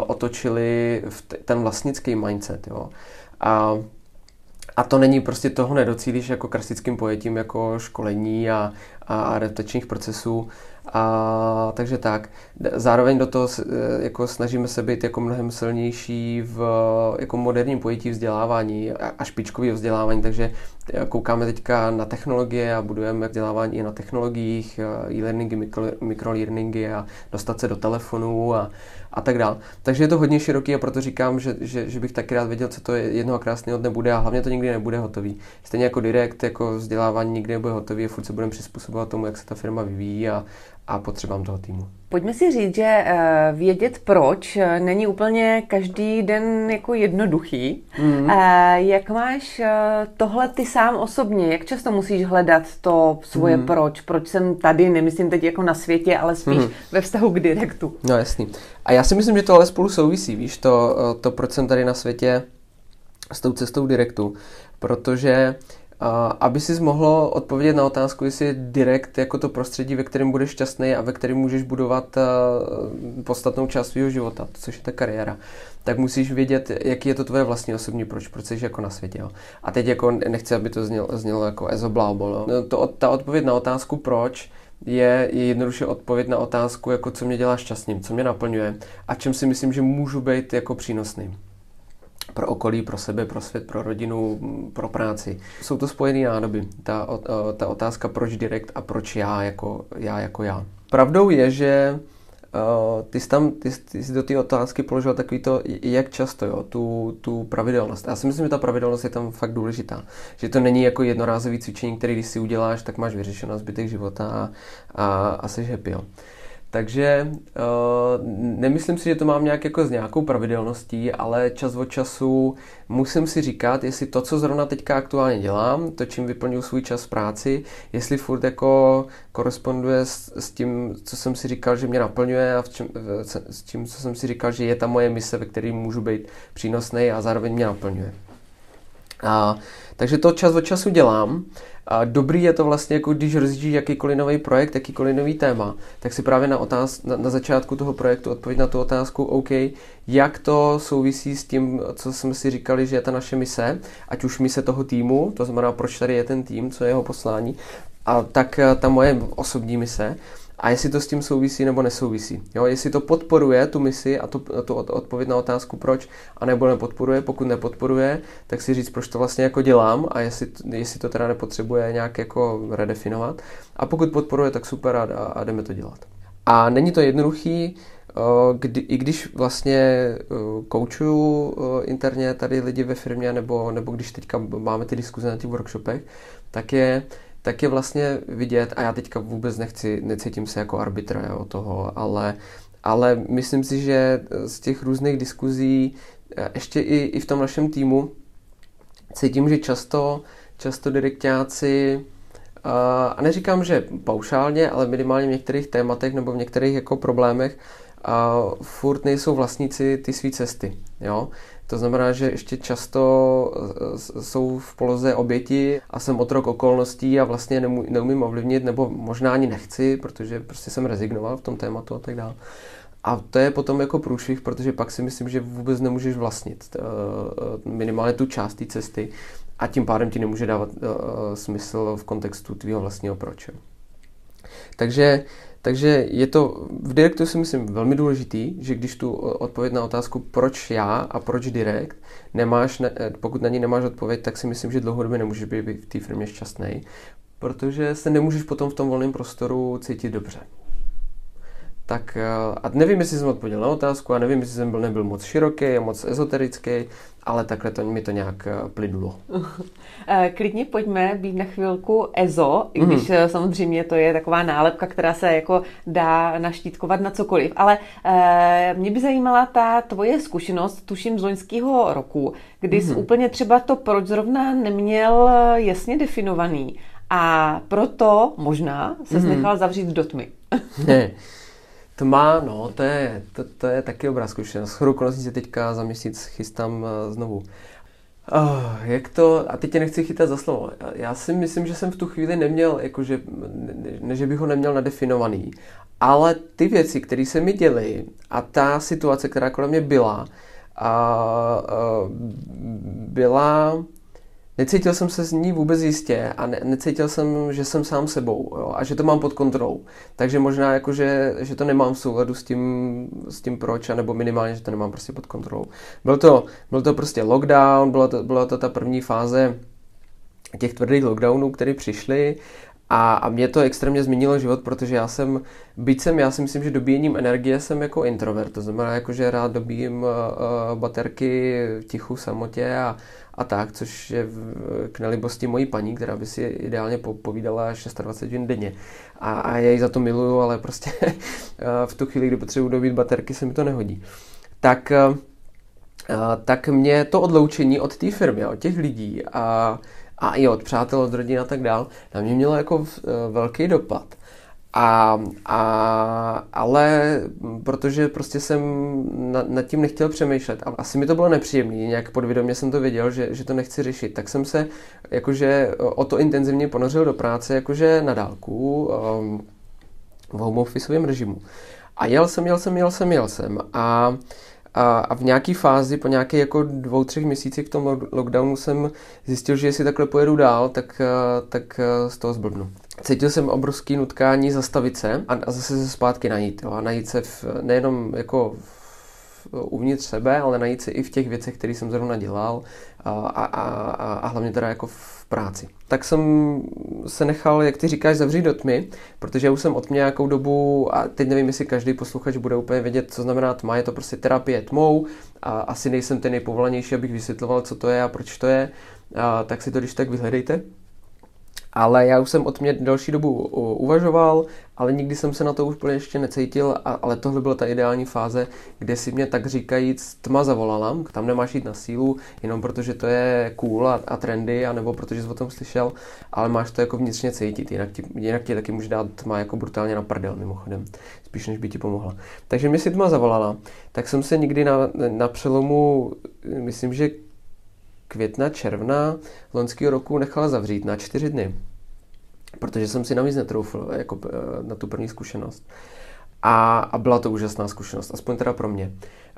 otočili v t- ten vlastnický mindset. Jo. A A to není prostě toho nedocílíš jako klasickým pojetím jako školení a, a adaptačních procesů. A, takže tak. Zároveň do toho jako snažíme se být jako mnohem silnější v jako moderním pojetí vzdělávání a, a špičkového vzdělávání, takže koukáme teďka na technologie a budujeme vzdělávání i na technologiích, e-learningy, mikro, mikrolearningy a dostat se do telefonů a, a tak dále. Takže je to hodně široký a proto říkám, že, že, že bych taky rád věděl, co to je jednoho krásného dne bude a hlavně to nikdy nebude hotový. Stejně jako direkt, jako vzdělávání nikdy nebude hotový a furt se budeme přizpůsobovat vyhovovat tomu, jak se ta firma vyvíjí a, a potřebám toho týmu. Pojďme si říct, že uh, vědět proč není úplně každý den jako jednoduchý. Mm. Uh, jak máš uh, tohle ty sám osobně? Jak často musíš hledat to svoje mm. proč? Proč jsem tady? Nemyslím teď jako na světě, ale spíš mm. ve vztahu k direktu. No jasný. A já si myslím, že to ale spolu souvisí, víš, to, to proč jsem tady na světě s tou cestou direktu. Protože Uh, aby si mohlo odpovědět na otázku, jestli je direkt jako to prostředí, ve kterém budeš šťastný a ve kterém můžeš budovat uh, podstatnou část svého života, což je ta kariéra, tak musíš vědět, jaký je to tvoje vlastní osobní proč, proč jsi jako na světě. Jo. A teď jako nechci, aby to znělo, znělo jako ezoblábol. No, to, ta odpověď na otázku proč je, je jednoduše odpověď na otázku, jako co mě dělá šťastným, co mě naplňuje a čem si myslím, že můžu být jako přínosný. Pro okolí, pro sebe, pro svět, pro rodinu, pro práci. Jsou to spojené nádoby. Ta, ta otázka proč direkt a proč já jako já. Jako já. Pravdou je, že uh, ty, jsi tam, ty, ty jsi do té otázky položil takový to, jak často, jo, tu, tu pravidelnost. Já si myslím, že ta pravidelnost je tam fakt důležitá. Že to není jako jednorázový cvičení, který když si uděláš, tak máš vyřešeno zbytek života a, a, a jsi happy. Jo. Takže uh, nemyslím si, že to mám nějak jako s nějakou pravidelností, ale čas od času musím si říkat, jestli to, co zrovna teďka aktuálně dělám, to, čím vyplňuji svůj čas v práci, jestli furt jako koresponduje s, s tím, co jsem si říkal, že mě naplňuje a v čem, s tím, co jsem si říkal, že je ta moje mise, ve které můžu být přínosný a zároveň mě naplňuje. A, takže to čas od času dělám. A dobrý je to vlastně, jako když rozjíždíš jakýkoliv nový projekt, jakýkoliv nový téma, tak si právě na, otáz, na, na začátku toho projektu odpověď na tu otázku, OK, jak to souvisí s tím, co jsme si říkali, že je ta naše mise, ať už mise toho týmu, to znamená, proč tady je ten tým, co je jeho poslání, a tak ta moje osobní mise, a jestli to s tím souvisí nebo nesouvisí. Jo, jestli to podporuje tu misi a tu, tu odpověď na otázku proč, a nebo nepodporuje, pokud nepodporuje, tak si říct, proč to vlastně jako dělám a jestli, jestli to teda nepotřebuje nějak jako redefinovat. A pokud podporuje, tak super a, a jdeme to dělat. A není to jednoduchý, kdy, i když vlastně koučuju interně tady lidi ve firmě, nebo, nebo když teďka máme ty diskuze na těch workshopech, tak je tak je vlastně vidět, a já teďka vůbec nechci, necítím se jako arbitr o toho, ale, ale myslím si, že z těch různých diskuzí, ještě i, i v tom našem týmu, cítím, že často, často direkťáci, a neříkám, že paušálně, ale minimálně v některých tématech nebo v některých jako problémech, a furt nejsou vlastníci ty své cesty. Jo? To znamená, že ještě často jsou v poloze oběti a jsem otrok okolností a vlastně neumím ovlivnit, nebo možná ani nechci, protože prostě jsem rezignoval v tom tématu a tak dále. A to je potom jako průšvih, protože pak si myslím, že vůbec nemůžeš vlastnit minimálně tu část té cesty a tím pádem ti nemůže dávat smysl v kontextu tvýho vlastního proč. Takže Takže je to v direktu si myslím velmi důležitý, že když tu odpověď na otázku proč já a proč direkt nemáš, ne, pokud na ní nemáš odpověď, tak si myslím, že dlouhodobě nemůžeš být v té firmě šťastný, protože se nemůžeš potom v tom volném prostoru cítit dobře. Tak a nevím, jestli jsem odpověděl na otázku a nevím, jestli jsem byl, nebyl moc široký a moc ezoterický, ale takhle to, mi to nějak plynulo. Klidně pojďme být na chvilku ezo, i když mm. samozřejmě to je taková nálepka, která se jako dá naštítkovat na cokoliv, ale e, mě by zajímala ta tvoje zkušenost, tuším z loňského roku, kdy mm. jsi úplně třeba to proč zrovna neměl jasně definovaný a proto možná se mm. nechal zavřít do tmy. Ne. To má, no, to je, to, to je taky dobrá zkušenost. Shodou okolností se teďka za měsíc chystám uh, znovu. Oh, jak to, a teď tě nechci chytat za slovo. Já si myslím, že jsem v tu chvíli neměl, jakože, ne, ne, že bych ho neměl nadefinovaný, ale ty věci, které se mi děly a ta situace, která kolem mě byla, a, a, byla... Necítil jsem se z ní vůbec jistě a ne, necítil jsem, že jsem sám sebou, jo, a že to mám pod kontrolou. Takže možná jako, že, že to nemám v souladu s tím, s tím proč, nebo minimálně, že to nemám prostě pod kontrolou. Byl to, byl to prostě lockdown, byla to, byla to ta první fáze těch tvrdých lockdownů, které přišly A, a mě to extrémně změnilo život, protože já jsem, byť jsem, já si myslím, že dobíjením energie jsem jako introvert, to znamená, jako, že rád dobíjím uh, baterky v tichu, samotě a, a tak, což je v, k nelibosti mojí paní, která by si ideálně povídala dvacet šest hodin denně. A, a já ji za to miluju, ale prostě v tu chvíli, kdy potřebuji dobít baterky, se mi to nehodí. Tak, uh, tak mě to odloučení od té firmy, od těch lidí a a i od přátel, od rodin a tak dál, na mě mělo jako velký dopad. A, a, ale protože prostě jsem na, nad tím nechtěl přemýšlet a asi mi to bylo nepříjemné, nějak podvědomě jsem to věděl, že, že to nechci řešit, tak jsem se jakože o to intenzivně ponořil do práce, jakože na dálku, um, v home officeovém režimu. A jel jsem, jel jsem, jel jsem, jel jsem a A, a v nějaké fázi, po nějaké jako dvou, třech měsících v tom lockdownu jsem zjistil, že jestli takhle pojedu dál, tak, tak z toho zblbnu. Cítil jsem obrovský nutkání zastavit se a, a zase se zpátky najít. Jo, a najít se v, nejenom jako v, uvnitř sebe, ale najít se i v těch věcech, které jsem zrovna dělal a, a, a, a hlavně teda jako v práci. Tak jsem se nechal, jak ty říkáš, zavřít do tmy, protože já už jsem od mě nějakou dobu, a teď nevím, jestli každý posluchač bude úplně vědět, co znamená tma, je to prostě terapie tmou a asi nejsem ten nejpovolanější, abych vysvětloval, co to je a proč to je, a tak si to když tak vyhledejte. Ale já už jsem od mě delší dobu uvažoval, ale nikdy jsem se na to úplně ještě necítil, ale tohle byla ta ideální fáze, kde si mě tak říkajíc tma zavolala. Tam nemáš jít na sílu, jenom protože to je cool a, a trendy, anebo protože jsi o tom slyšel, ale máš to jako vnitřně cítit, jinak ti, jinak ti taky může dát tma jako brutálně na prdel mimochodem, spíš než by ti pomohla. Takže mě si tma zavolala, tak jsem se nikdy na, na přelomu, myslím, že května, června loňského roku nechala zavřít na čtyři dny, protože jsem si navíc netroufl jako na tu první zkušenost. A, a byla to úžasná zkušenost, aspoň teda pro mě.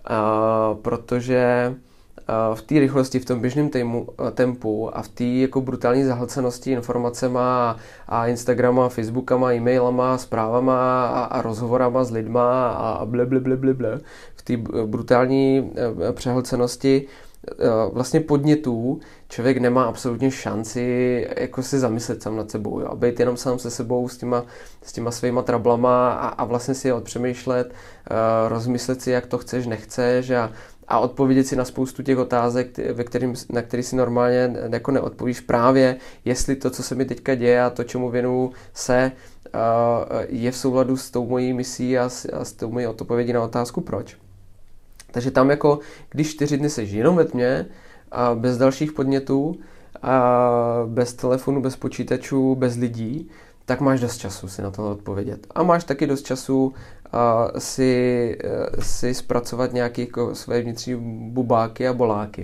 A, protože a v té rychlosti, v tom běžném tému, tempu a v té jako brutální zahlcenosti informacema a Instagrama, Facebookama, e-mailama, zprávama a, a rozhovorama s lidma a ble, ble, ble, ble, ble, v té brutální přehlcenosti vlastně podnětů člověk nemá absolutně šanci jako si zamyslet sám nad sebou, jo? A být jenom sám se sebou s těma, s těma svýma trablama a, a vlastně si je odpřemýšlet, uh, rozmyslet si, jak to chceš, nechceš a, a odpovědět si na spoustu těch otázek, ve kterým, na který si normálně jako neodpovíš právě, jestli to, co se mi teďka děje a to, čemu věnuju se, uh, je v souladu s tou mojí misí a s, a s tou mojí odpovědí na otázku proč. Takže tam jako, když čtyři dny seš jenom ve tmě, a bez dalších podnětů, a bez telefonu, bez počítačů, bez lidí, tak máš dost času si na to odpovědět. A máš taky dost času a, si, si zpracovat nějaké jako své vnitřní bubáky a boláky.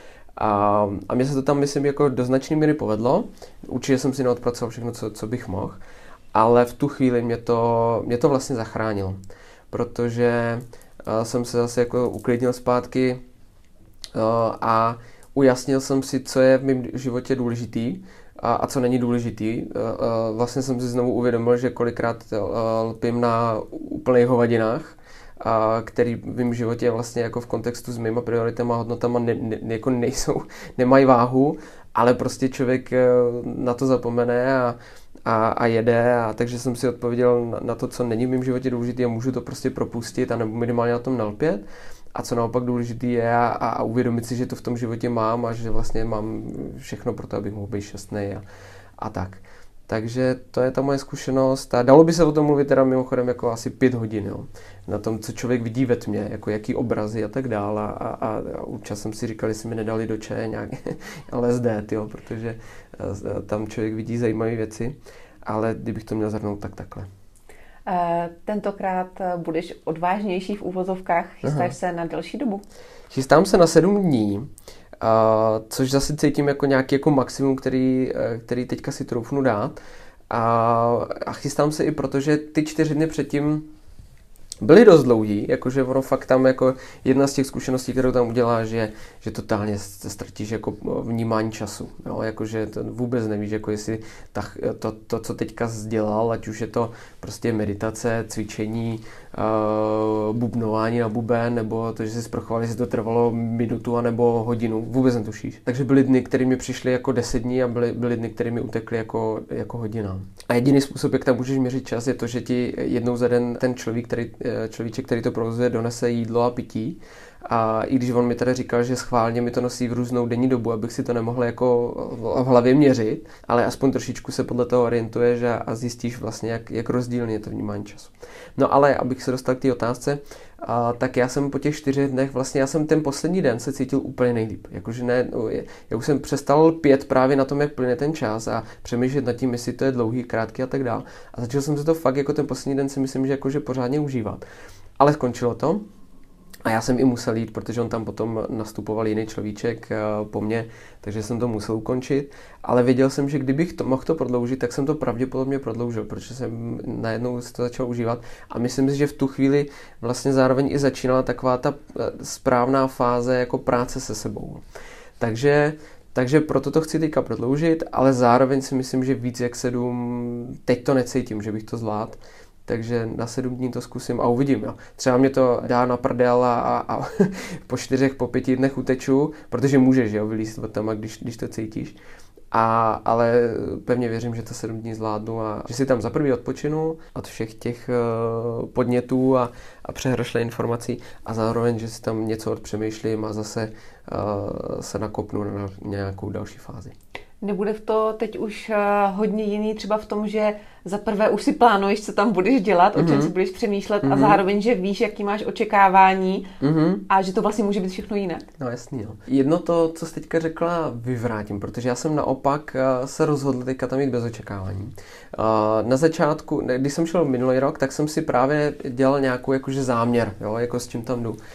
A, a mně se to tam, myslím, jako do značné míry povedlo. Určitě jsem si neodpracoval všechno, co, co bych mohl, ale v tu chvíli mě to, mě to vlastně zachránilo, protože a jsem se zase jako uklidnil zpátky a ujasnil jsem si, co je v mém životě důležitý a, a co není důležitý. Vlastně jsem si znovu uvědomil, že kolikrát lpím na úplných hovadinách, a který v mém životě vlastně jako v kontextu s mýma prioritama a hodnotama ne, ne, jako nejsou, nemají váhu, ale prostě člověk na to zapomene a A, a jede, a takže jsem si odpověděl na, na to, co není v mém životě důležité a můžu to prostě propustit a nebo minimálně na tom nalpět. A co naopak důležité je a, a uvědomit si, že to v tom životě mám a že vlastně mám všechno pro to, abych mohl být šťastný a, a tak. Takže to je ta moje zkušenost a dalo by se o tom mluvit teda mimochodem jako asi pět hodin, jo. Na tom, co člověk vidí ve tmě, jako jaký obrazy a tak dále a, a, a občas jsem si říkal, jestli mi nedali do čaje nějak L S D, tyjo, protože tam člověk vidí zajímavé věci, ale kdybych to měl zhrnout, tak takhle. Tentokrát budeš odvážnější v úvozovkách, chystáš Aha. se na delší dobu? Chystám se na sedm dní, a, což zase cítím jako nějaký jako maximum, který, který teďka si troufnu dát. A, a chystám se i proto, že ty čtyři dny předtím byly dost dlouhý, jakože ono fakt tam jako jedna z těch zkušeností, kterou tam uděláš, je, že totálně ztratíš jako vnímání času. Jo? Jakože to vůbec nevíš, jako jestli ta, to, to, co teďka dělal, ať už je to prostě meditace, cvičení, uh, bubnování na buben, nebo to, že si sprchovali, jestli to trvalo minutu nebo hodinu, vůbec netušíš. Takže byly dny, které mi přišly jako deset dní a byly, byly dny, které mi utekly jako, jako hodina. A jediný způsob, jak tam můžeš měřit čas, je to, že ti jednou za den ten člověk, který, človíček, který to provozuje, donese jídlo a pití. A i když on mi tady říkal, že schválně mi to nosí v různou denní dobu, abych si to nemohl jako v hlavě měřit, ale aspoň trošičku se podle toho orientuješ a, a zjistíš vlastně, jak, jak rozdílně je to vnímání času. No ale abych se dostal k té otázce, a, tak já jsem po těch čtyřech dnech, vlastně já jsem ten poslední den se cítil úplně nejlíp. Jakože ne, já už jsem přestal pět právě na tom, jak plyne ten čas a přemýšlet nad tím, jestli to je dlouhý, krátký a tak dál. A začal jsem se to fakt jako ten poslední den si myslím, že jakože pořádně užívat. Ale skončilo to. A já jsem i musel jít, protože on tam potom nastupoval jiný človíček po mně, takže jsem to musel ukončit. Ale věděl jsem, že kdybych to mohl to prodloužit, tak jsem to pravděpodobně prodloužil, protože jsem najednou si to začal užívat. A myslím si, že v tu chvíli vlastně zároveň i začínala taková ta správná fáze jako práce se sebou. Takže, takže proto to chci teďka prodloužit, ale zároveň si myslím, že víc jak sedm, teď to necítím, že bych to zvládl. Takže na sedm dní to zkusím a uvidím. Jo. Třeba mě to dá na prdel a, a, a po čtyřech, po pěti dnech uteču, protože můžeš jo, vylízt od tam, když, když to cítíš. A, ale pevně věřím, že to sedm dní zvládnu a že si tam za prvý odpočinu od všech těch uh, podnětů a, a přehrošlé informací a zároveň, že si tam něco odpřemýšlím a zase uh, se nakopnu na nějakou další fázi. Nebude v to teď už hodně jiný třeba v tom, že za prvé už si plánuješ, co tam budeš dělat, mm-hmm. o čem si budeš přemýšlet mm-hmm. a zároveň, že víš, jaký máš očekávání mm-hmm. a že to vlastně může být všechno jinak. No jasný, no. Jedno to, co jsi teďka řekla, vyvrátím, protože já jsem naopak se rozhodl teďka tam jít bez očekávání. Na začátku, když jsem šel minulý rok, tak jsem si právě dělal nějakou jakože záměr, jo, jako s čím tam jdu.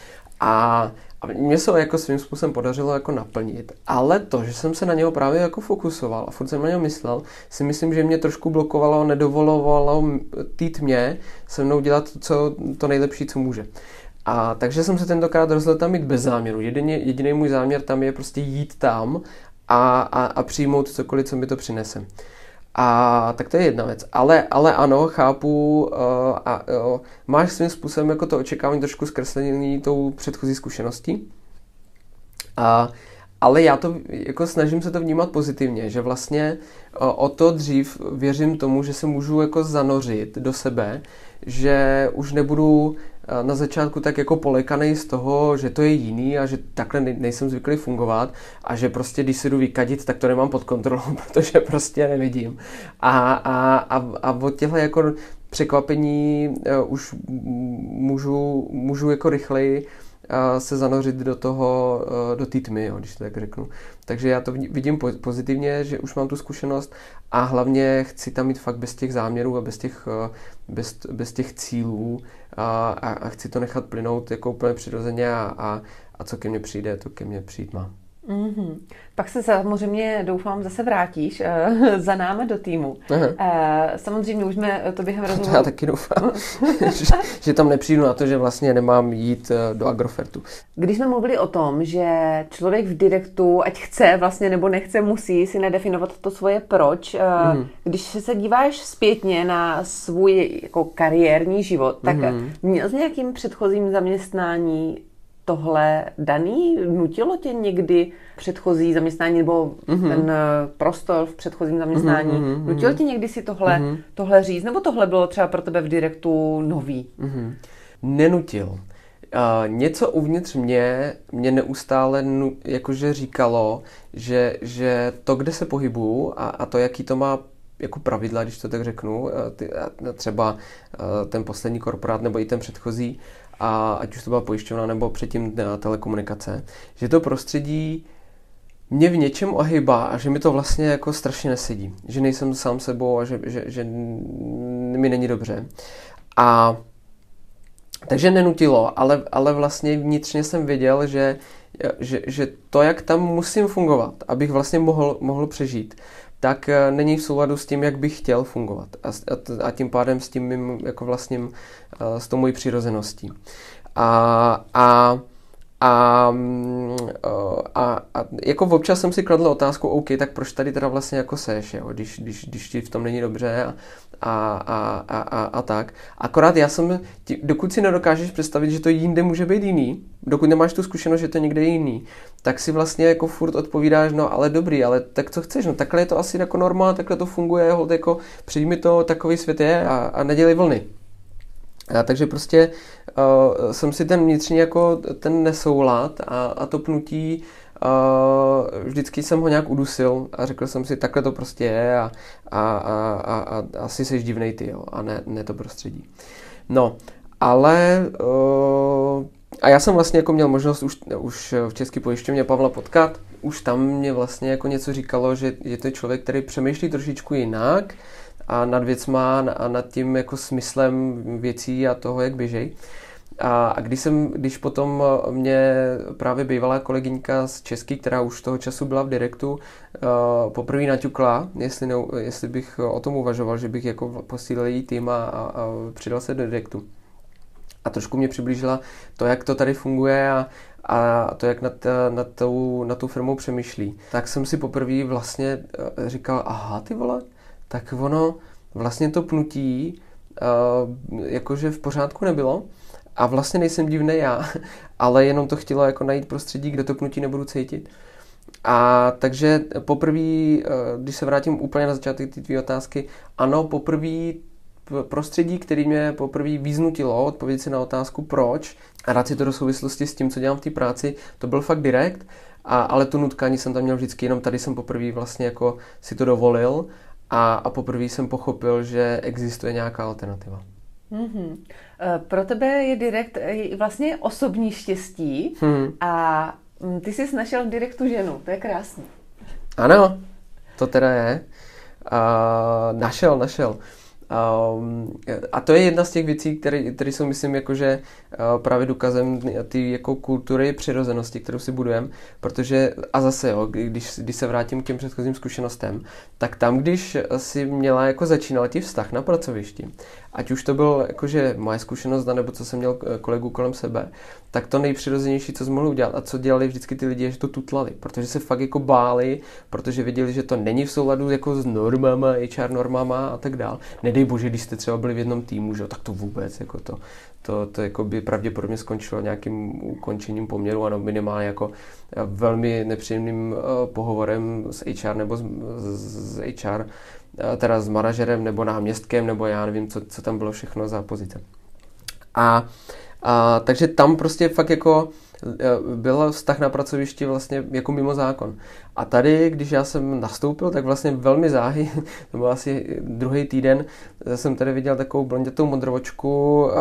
A A mně se jako svým způsobem podařilo jako naplnit, ale to, že jsem se na něho právě jako fokusoval a furt jsem na něho myslel, si myslím, že mě trošku blokovalo, nedovolovalo té tmě se mnou dělat to, co, to nejlepší, co může. A takže jsem se tentokrát rozhodl tam jít bez záměru. Jediný, jediný můj záměr tam je prostě jít tam a, a, a přijmout cokoliv, co mi to přinese. A tak to je jedna věc. Ale, ale ano, chápu uh, a uh, máš svým způsobem jako to očekávání trošku zkreslený tou předchozí zkušeností. A, ale já to jako snažím se to vnímat pozitivně, že vlastně uh, o to dřív věřím tomu, že se můžu jako zanořit do sebe, že už nebudu na začátku tak jako polekanej z toho, že to je jiný a že takhle nejsem zvyklý fungovat a že prostě když se jdu vykadit, tak to nemám pod kontrolou, protože prostě nevidím. A, a, a, a od těchto jako překvapení už můžu, můžu jako rychleji se zanořit do toho, do té tmy, jo, když to tak řeknu. Takže já to vidím pozitivně, že už mám tu zkušenost a hlavně chci tam jít fakt bez těch záměrů a bez těch, bez, bez těch cílů a, a chci to nechat plynout jako úplně přirozeně a, a, a co ke mně přijde, to ke mně přijít má. Mm-hmm. Pak se samozřejmě, doufám, zase vrátíš uh, za námi do týmu. Uh, samozřejmě už jsme to během rozhovoru... Já taky doufám, že, že tam nepřijdu na to, že vlastně nemám jít do Agrofertu. Když jsme mluvili o tom, že člověk v direktu, ať chce vlastně nebo nechce, musí si nadefinovat to svoje proč. Uh, mm-hmm. Když se díváš zpětně na svůj jako kariérní život, tak mm-hmm. měl jsi nějakým předchozím zaměstnání tohle daný? Nutilo tě někdy předchozí zaměstnání nebo mm-hmm. ten prostor v předchozím zaměstnání? Mm-hmm. Nutilo tě někdy si tohle, mm-hmm. tohle říct? Nebo tohle bylo třeba pro tebe v direktu nový? Mm-hmm. Nenutil. Uh, něco uvnitř mě, mě neustále nu, jakože říkalo, že, že to, kde se pohybuju a, a to, jaký to má jako pravidla, když to tak řeknu, ty, třeba uh, ten poslední korporát nebo i ten předchozí, a ať už to byla pojišťovna nebo předtím telekomunikace, že to prostředí mě v něčem ohýbá a že mi to vlastně jako strašně nesedí. Že nejsem sám sebou a že, že, že mi není dobře. A takže nenutilo, ale, ale vlastně vnitřně jsem věděl, že, že, že to, jak tam musím fungovat, abych vlastně mohl, mohl přežít, tak není v souladu s tím, jak bych chtěl fungovat. A, a, a tím pádem s tím mým, jako vlastním, s tou mojí přirozeností. A, a, A, a, a jako občas jsem si kladl otázku, OK, tak proč tady teda vlastně jako seš, jo? Když, když, když ti v tom není dobře a, a, a, a, a, a tak. Akorát já jsem, dokud si nedokážeš představit, že to jinde může být jiný, dokud nemáš tu zkušenost, že to někde je jiný, tak si vlastně jako furt odpovídáš, no ale dobrý, ale tak co chceš, no takhle je to asi jako normál, takhle to funguje, hold, jako přijmi to, takový svět je a, a nedělej vlny. A takže prostě uh, jsem si ten vnitřní jako ten nesoulad a, a to pnutí uh, vždycky jsem ho nějak udusil a řekl jsem si, takhle to prostě je a, a, a, a, a asi seš divnej ty, jo, a ne, ne to prostředí. No, ale uh, a já jsem vlastně jako měl možnost už, už v České pojišťovně Pavla potkat, už tam mě vlastně jako něco říkalo, že je to člověk, který přemýšlí trošičku jinak a nad věcma a nad tím jako smyslem věcí a toho, jak běžej. A, a když jsem, když potom mě právě bývalá kolegyňka z Česky, která už toho času byla v Direktu, uh, poprvé naťukla, jestli, ne, jestli bych o tom uvažoval, že bych jako posílil její tým a, a, a přidal se do Direktu. A trošku mě přiblížila to, jak to tady funguje a, a to, jak nad, nad, tou, nad tou firmou přemýšlí. Tak jsem si poprvé vlastně říkal, aha, ty vole, tak ono vlastně to pnutí uh, jakože v pořádku nebylo a vlastně nejsem divný já, ale jenom to chtělo jako najít prostředí, kde to pnutí nebudu cítit. A takže poprvé, uh, když se vrátím úplně na začátek ty tvý otázky, ano, poprvé prostředí, který mě poprvé vyznutilo odpovědět si na otázku proč a dát si to do souvislosti s tím, co dělám v té práci, to byl fakt direkt, a, ale tu nutkání jsem tam měl vždycky, jenom tady jsem poprvé vlastně jako si to dovolil a, a poprvé jsem pochopil, že existuje nějaká alternativa. Mm-hmm. Pro tebe je direkt vlastně osobní štěstí hmm. a ty jsi našel v direktu ženu, to je krásný. Ano, to teda je. Uh, našel, našel. Um, a to je jedna z těch věcí, které, které jsou, myslím, jakože uh, právě důkazem ty jako kultury přirozenosti, kterou si budujeme, protože, a zase jo, když, když se vrátím k těm předchozím zkušenostem, tak tam, když si měla jako začínala ti vztah na pracovišti, ať už to byl jakože moje zkušenost, nebo co jsem měl kolegu kolem sebe, tak to nejpřirozenější, co jsme mohli udělat a co dělali vždycky ty lidi, je, že to tutlali, protože se fakt jako báli, protože věděli, že to není v souladu jako s normama, H R normama a tak dál. Nedej bože, když jste třeba byli v jednom týmu, že, tak to vůbec, jako to, to, to jako by pravděpodobně skončilo nějakým ukončením poměru, ano, minimálně jako velmi nepříjemným uh, pohovorem s H R nebo s, s H R, uh, teda s manažerem nebo náměstkem, nebo já nevím, co, co tam bylo všechno za pozice. A A, takže tam prostě fakt jako byl vztah na pracovišti vlastně jako mimo zákon. A tady, když já jsem nastoupil, tak vlastně velmi záhy, to byl asi druhý týden, jsem tady viděl takovou blondětou modrovočku a, a,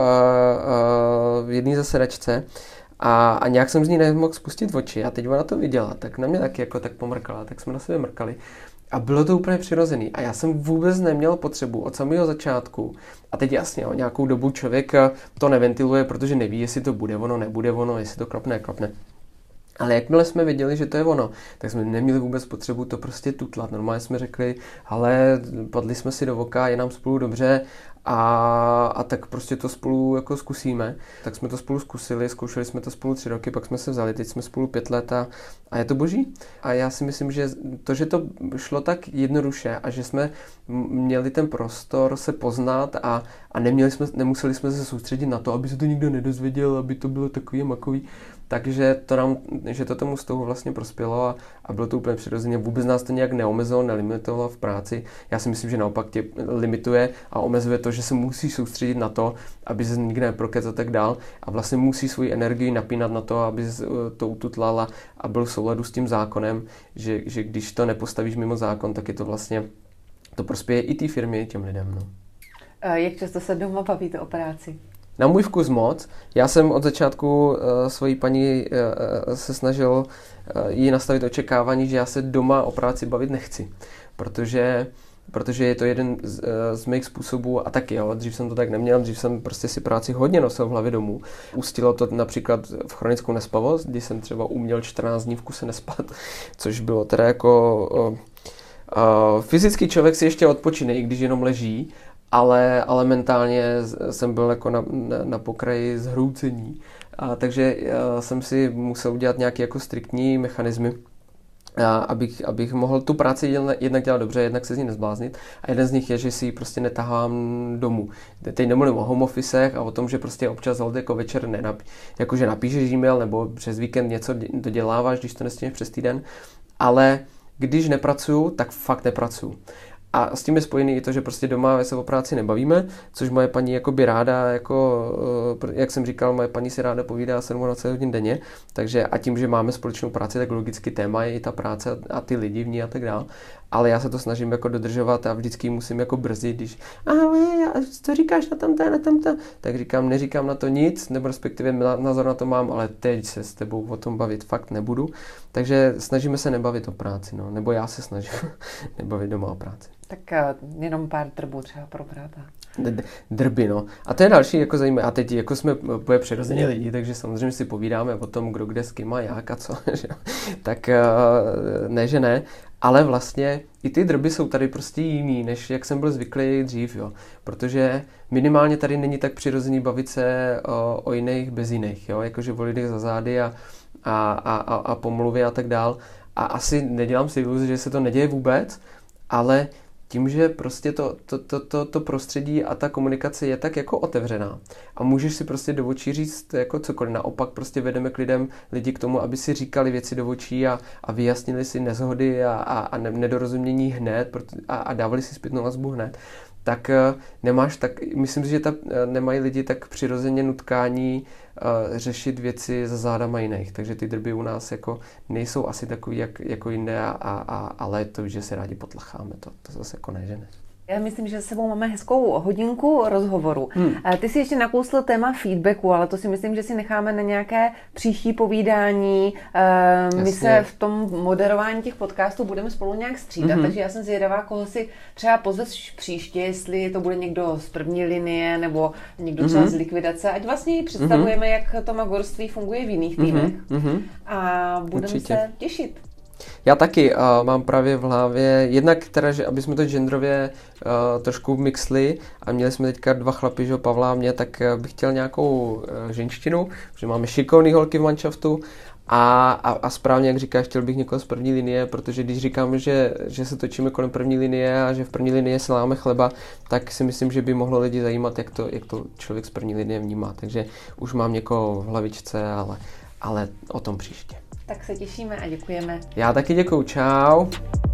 v jedné zasedačce a, a nějak jsem z ní nemohl spustit oči a teď ona to viděla, tak na mě taky jako tak pomrkala, tak jsme na sebe mrkali. A bylo to úplně přirozený. A já jsem vůbec neměl potřebu od samého začátku. A teď jasně, o nějakou dobu člověk to neventiluje, protože neví, jestli to bude ono, nebude ono, jestli to klapne, neklapne. Ale jakmile jsme věděli, že to je ono, tak jsme neměli vůbec potřebu to prostě tutlat. Normálně jsme řekli, ale padli jsme si do oka, je nám spolu dobře a, a tak prostě to spolu jako zkusíme. Tak jsme to spolu zkusili, zkoušeli jsme to spolu tři roky, pak jsme se vzali, teď jsme spolu pět let a, a je to boží. A já si myslím, že to, že to šlo tak jednoduše a že jsme měli ten prostor se poznat a, a neměli jsme, nemuseli jsme se soustředit na to, aby se to nikdo nedozvěděl, aby to bylo takový makový. Takže to nám, že to tomu z toho vlastně prospělo a, a bylo to úplně přirozeně. Vůbec nás to nějak neomezilo, nelimitovalo v práci. Já si myslím, že naopak tě limituje a omezuje to, že se musíš soustředit na to, aby se nikdy neprokec a tak dál. A vlastně musí svoji energii napínat na to, aby to ututlala a byl v souladu s tím zákonem, že, že když to nepostavíš mimo zákon, tak je to vlastně, to prospěje i té firmě, i těm lidem. No. Jak často se doma bavíte o práci? Na můj vkus moc. Já jsem od začátku uh, svojí paní uh, se snažil uh, jí nastavit očekávání, že já se doma o práci bavit nechci, protože, protože je to jeden z, uh, z mých způsobů a taky, jo, dřív jsem to tak neměl, dřív jsem prostě si práci hodně nosil v hlavě domů. Ustilo to například v chronickou nespavost, kdy jsem třeba uměl čtrnáct dní v kuse nespat, což bylo teda jako... Uh, uh, fyzicky člověk si ještě odpočine, i když jenom leží, ale, ale mentálně jsem byl jako na, na, na pokraji zhroucení. A takže uh, jsem si musel udělat nějaké jako striktní mechanismy, Abych, abych mohl tu práci dělat, jednak dělat dobře, jednak se z ní nezbláznit. A jeden z nich je, že si ji prostě netahám domů. Teď nemluvím o home officech a o tom, že prostě občas hold jako večer nenapí, jakože napíšeš e-mail nebo přes víkend něco doděláváš, když to nestihneš přes týden. Ale když nepracuju, tak fakt nepracuju. A s tím je spojený i to, že prostě doma se o práci nebavíme, což moje paní jako by ráda, jako, jak jsem říkal, moje paní si ráda povídá sedm dvacet hodin denně, takže a tím, že máme společnou práci, tak logicky téma je i ta práce a ty lidi v ní a tak dál. Ale já se to snažím jako dodržovat a vždycky musím jako brzdit, když ale co říkáš na tamto, na tamto, tak říkám, neříkám na to nic, nebo respektive názor na to mám, ale teď se s tebou o tom bavit fakt nebudu. Takže snažíme se nebavit o práci, no, nebo já se snažím nebavit doma o práci. Tak uh, jenom pár drbů třeba probrat. D- drby, no. A to je další jako zajímavé. A teď jako jsme bude přirozeně lidi, takže samozřejmě si povídáme o tom, kdo kde s kým a jak a co. Tak uh, ne, že ne. Ale vlastně i ty drby jsou tady prostě jiný, než jak jsem byl zvyklý dřív, jo. Protože minimálně tady není tak přirozený bavit se o, o jiných bez jiných, jo. Jakože o lidech za zády a, a, a, a pomluvy a tak dál. A asi nedělám si iluzi, že se to neděje vůbec, ale tím, že prostě to, to, to, to, to prostředí a ta komunikace je tak jako otevřená a můžeš si prostě do očí říct jako cokoliv. Naopak prostě vedeme k lidem lidi k tomu, aby si říkali věci do očí a, a vyjasnili si nezhody a, a, a nedorozumění hned a, a dávali si zpětnou vazbu hned. Tak nemáš tak, myslím si, že ta, nemají lidi tak přirozeně nutkání uh, řešit věci za zádama jiných. Takže ty drby u nás jako nejsou asi takový jak, jako jinde, a, a, ale to, že se rádi potlacháme, to, to zase jako ne, že ne. Já myslím, že s sebou máme hezkou hodinku rozhovoru. Hmm. Ty si ještě nakousl téma feedbacku, ale to si myslím, že si necháme na nějaké příští povídání. Jasně. My se v tom moderování těch podcastů budeme spolu nějak střídat, mm-hmm. takže já jsem zvědavá, koho si třeba pozveš příště, jestli to bude někdo z první linie nebo někdo třeba mm-hmm. z likvidace, ať vlastně představujeme, mm-hmm. jak to magorství funguje v jiných týmech. Mm-hmm. A budeme Určitě. se těšit. Já taky uh, mám právě v hlavě, jednak teda, že aby jsme to genderově uh, trošku mixli a měli jsme teďka dva chlapy, že Pavla a mě, tak uh, bych chtěl nějakou uh, ženštinu, že máme šikovný holky v manšaftu a, a, a správně, jak říkáš, chtěl bych někoho z první linie, protože když říkám, že, že se točíme kolem první linie a že v první linie se láme chleba, tak si myslím, že by mohlo lidi zajímat, jak to, jak to člověk z první linie vnímá. Takže už mám někoho v hlavičce, ale, ale o tom příště. Tak se těšíme a děkujeme. Já taky děkuju, čau.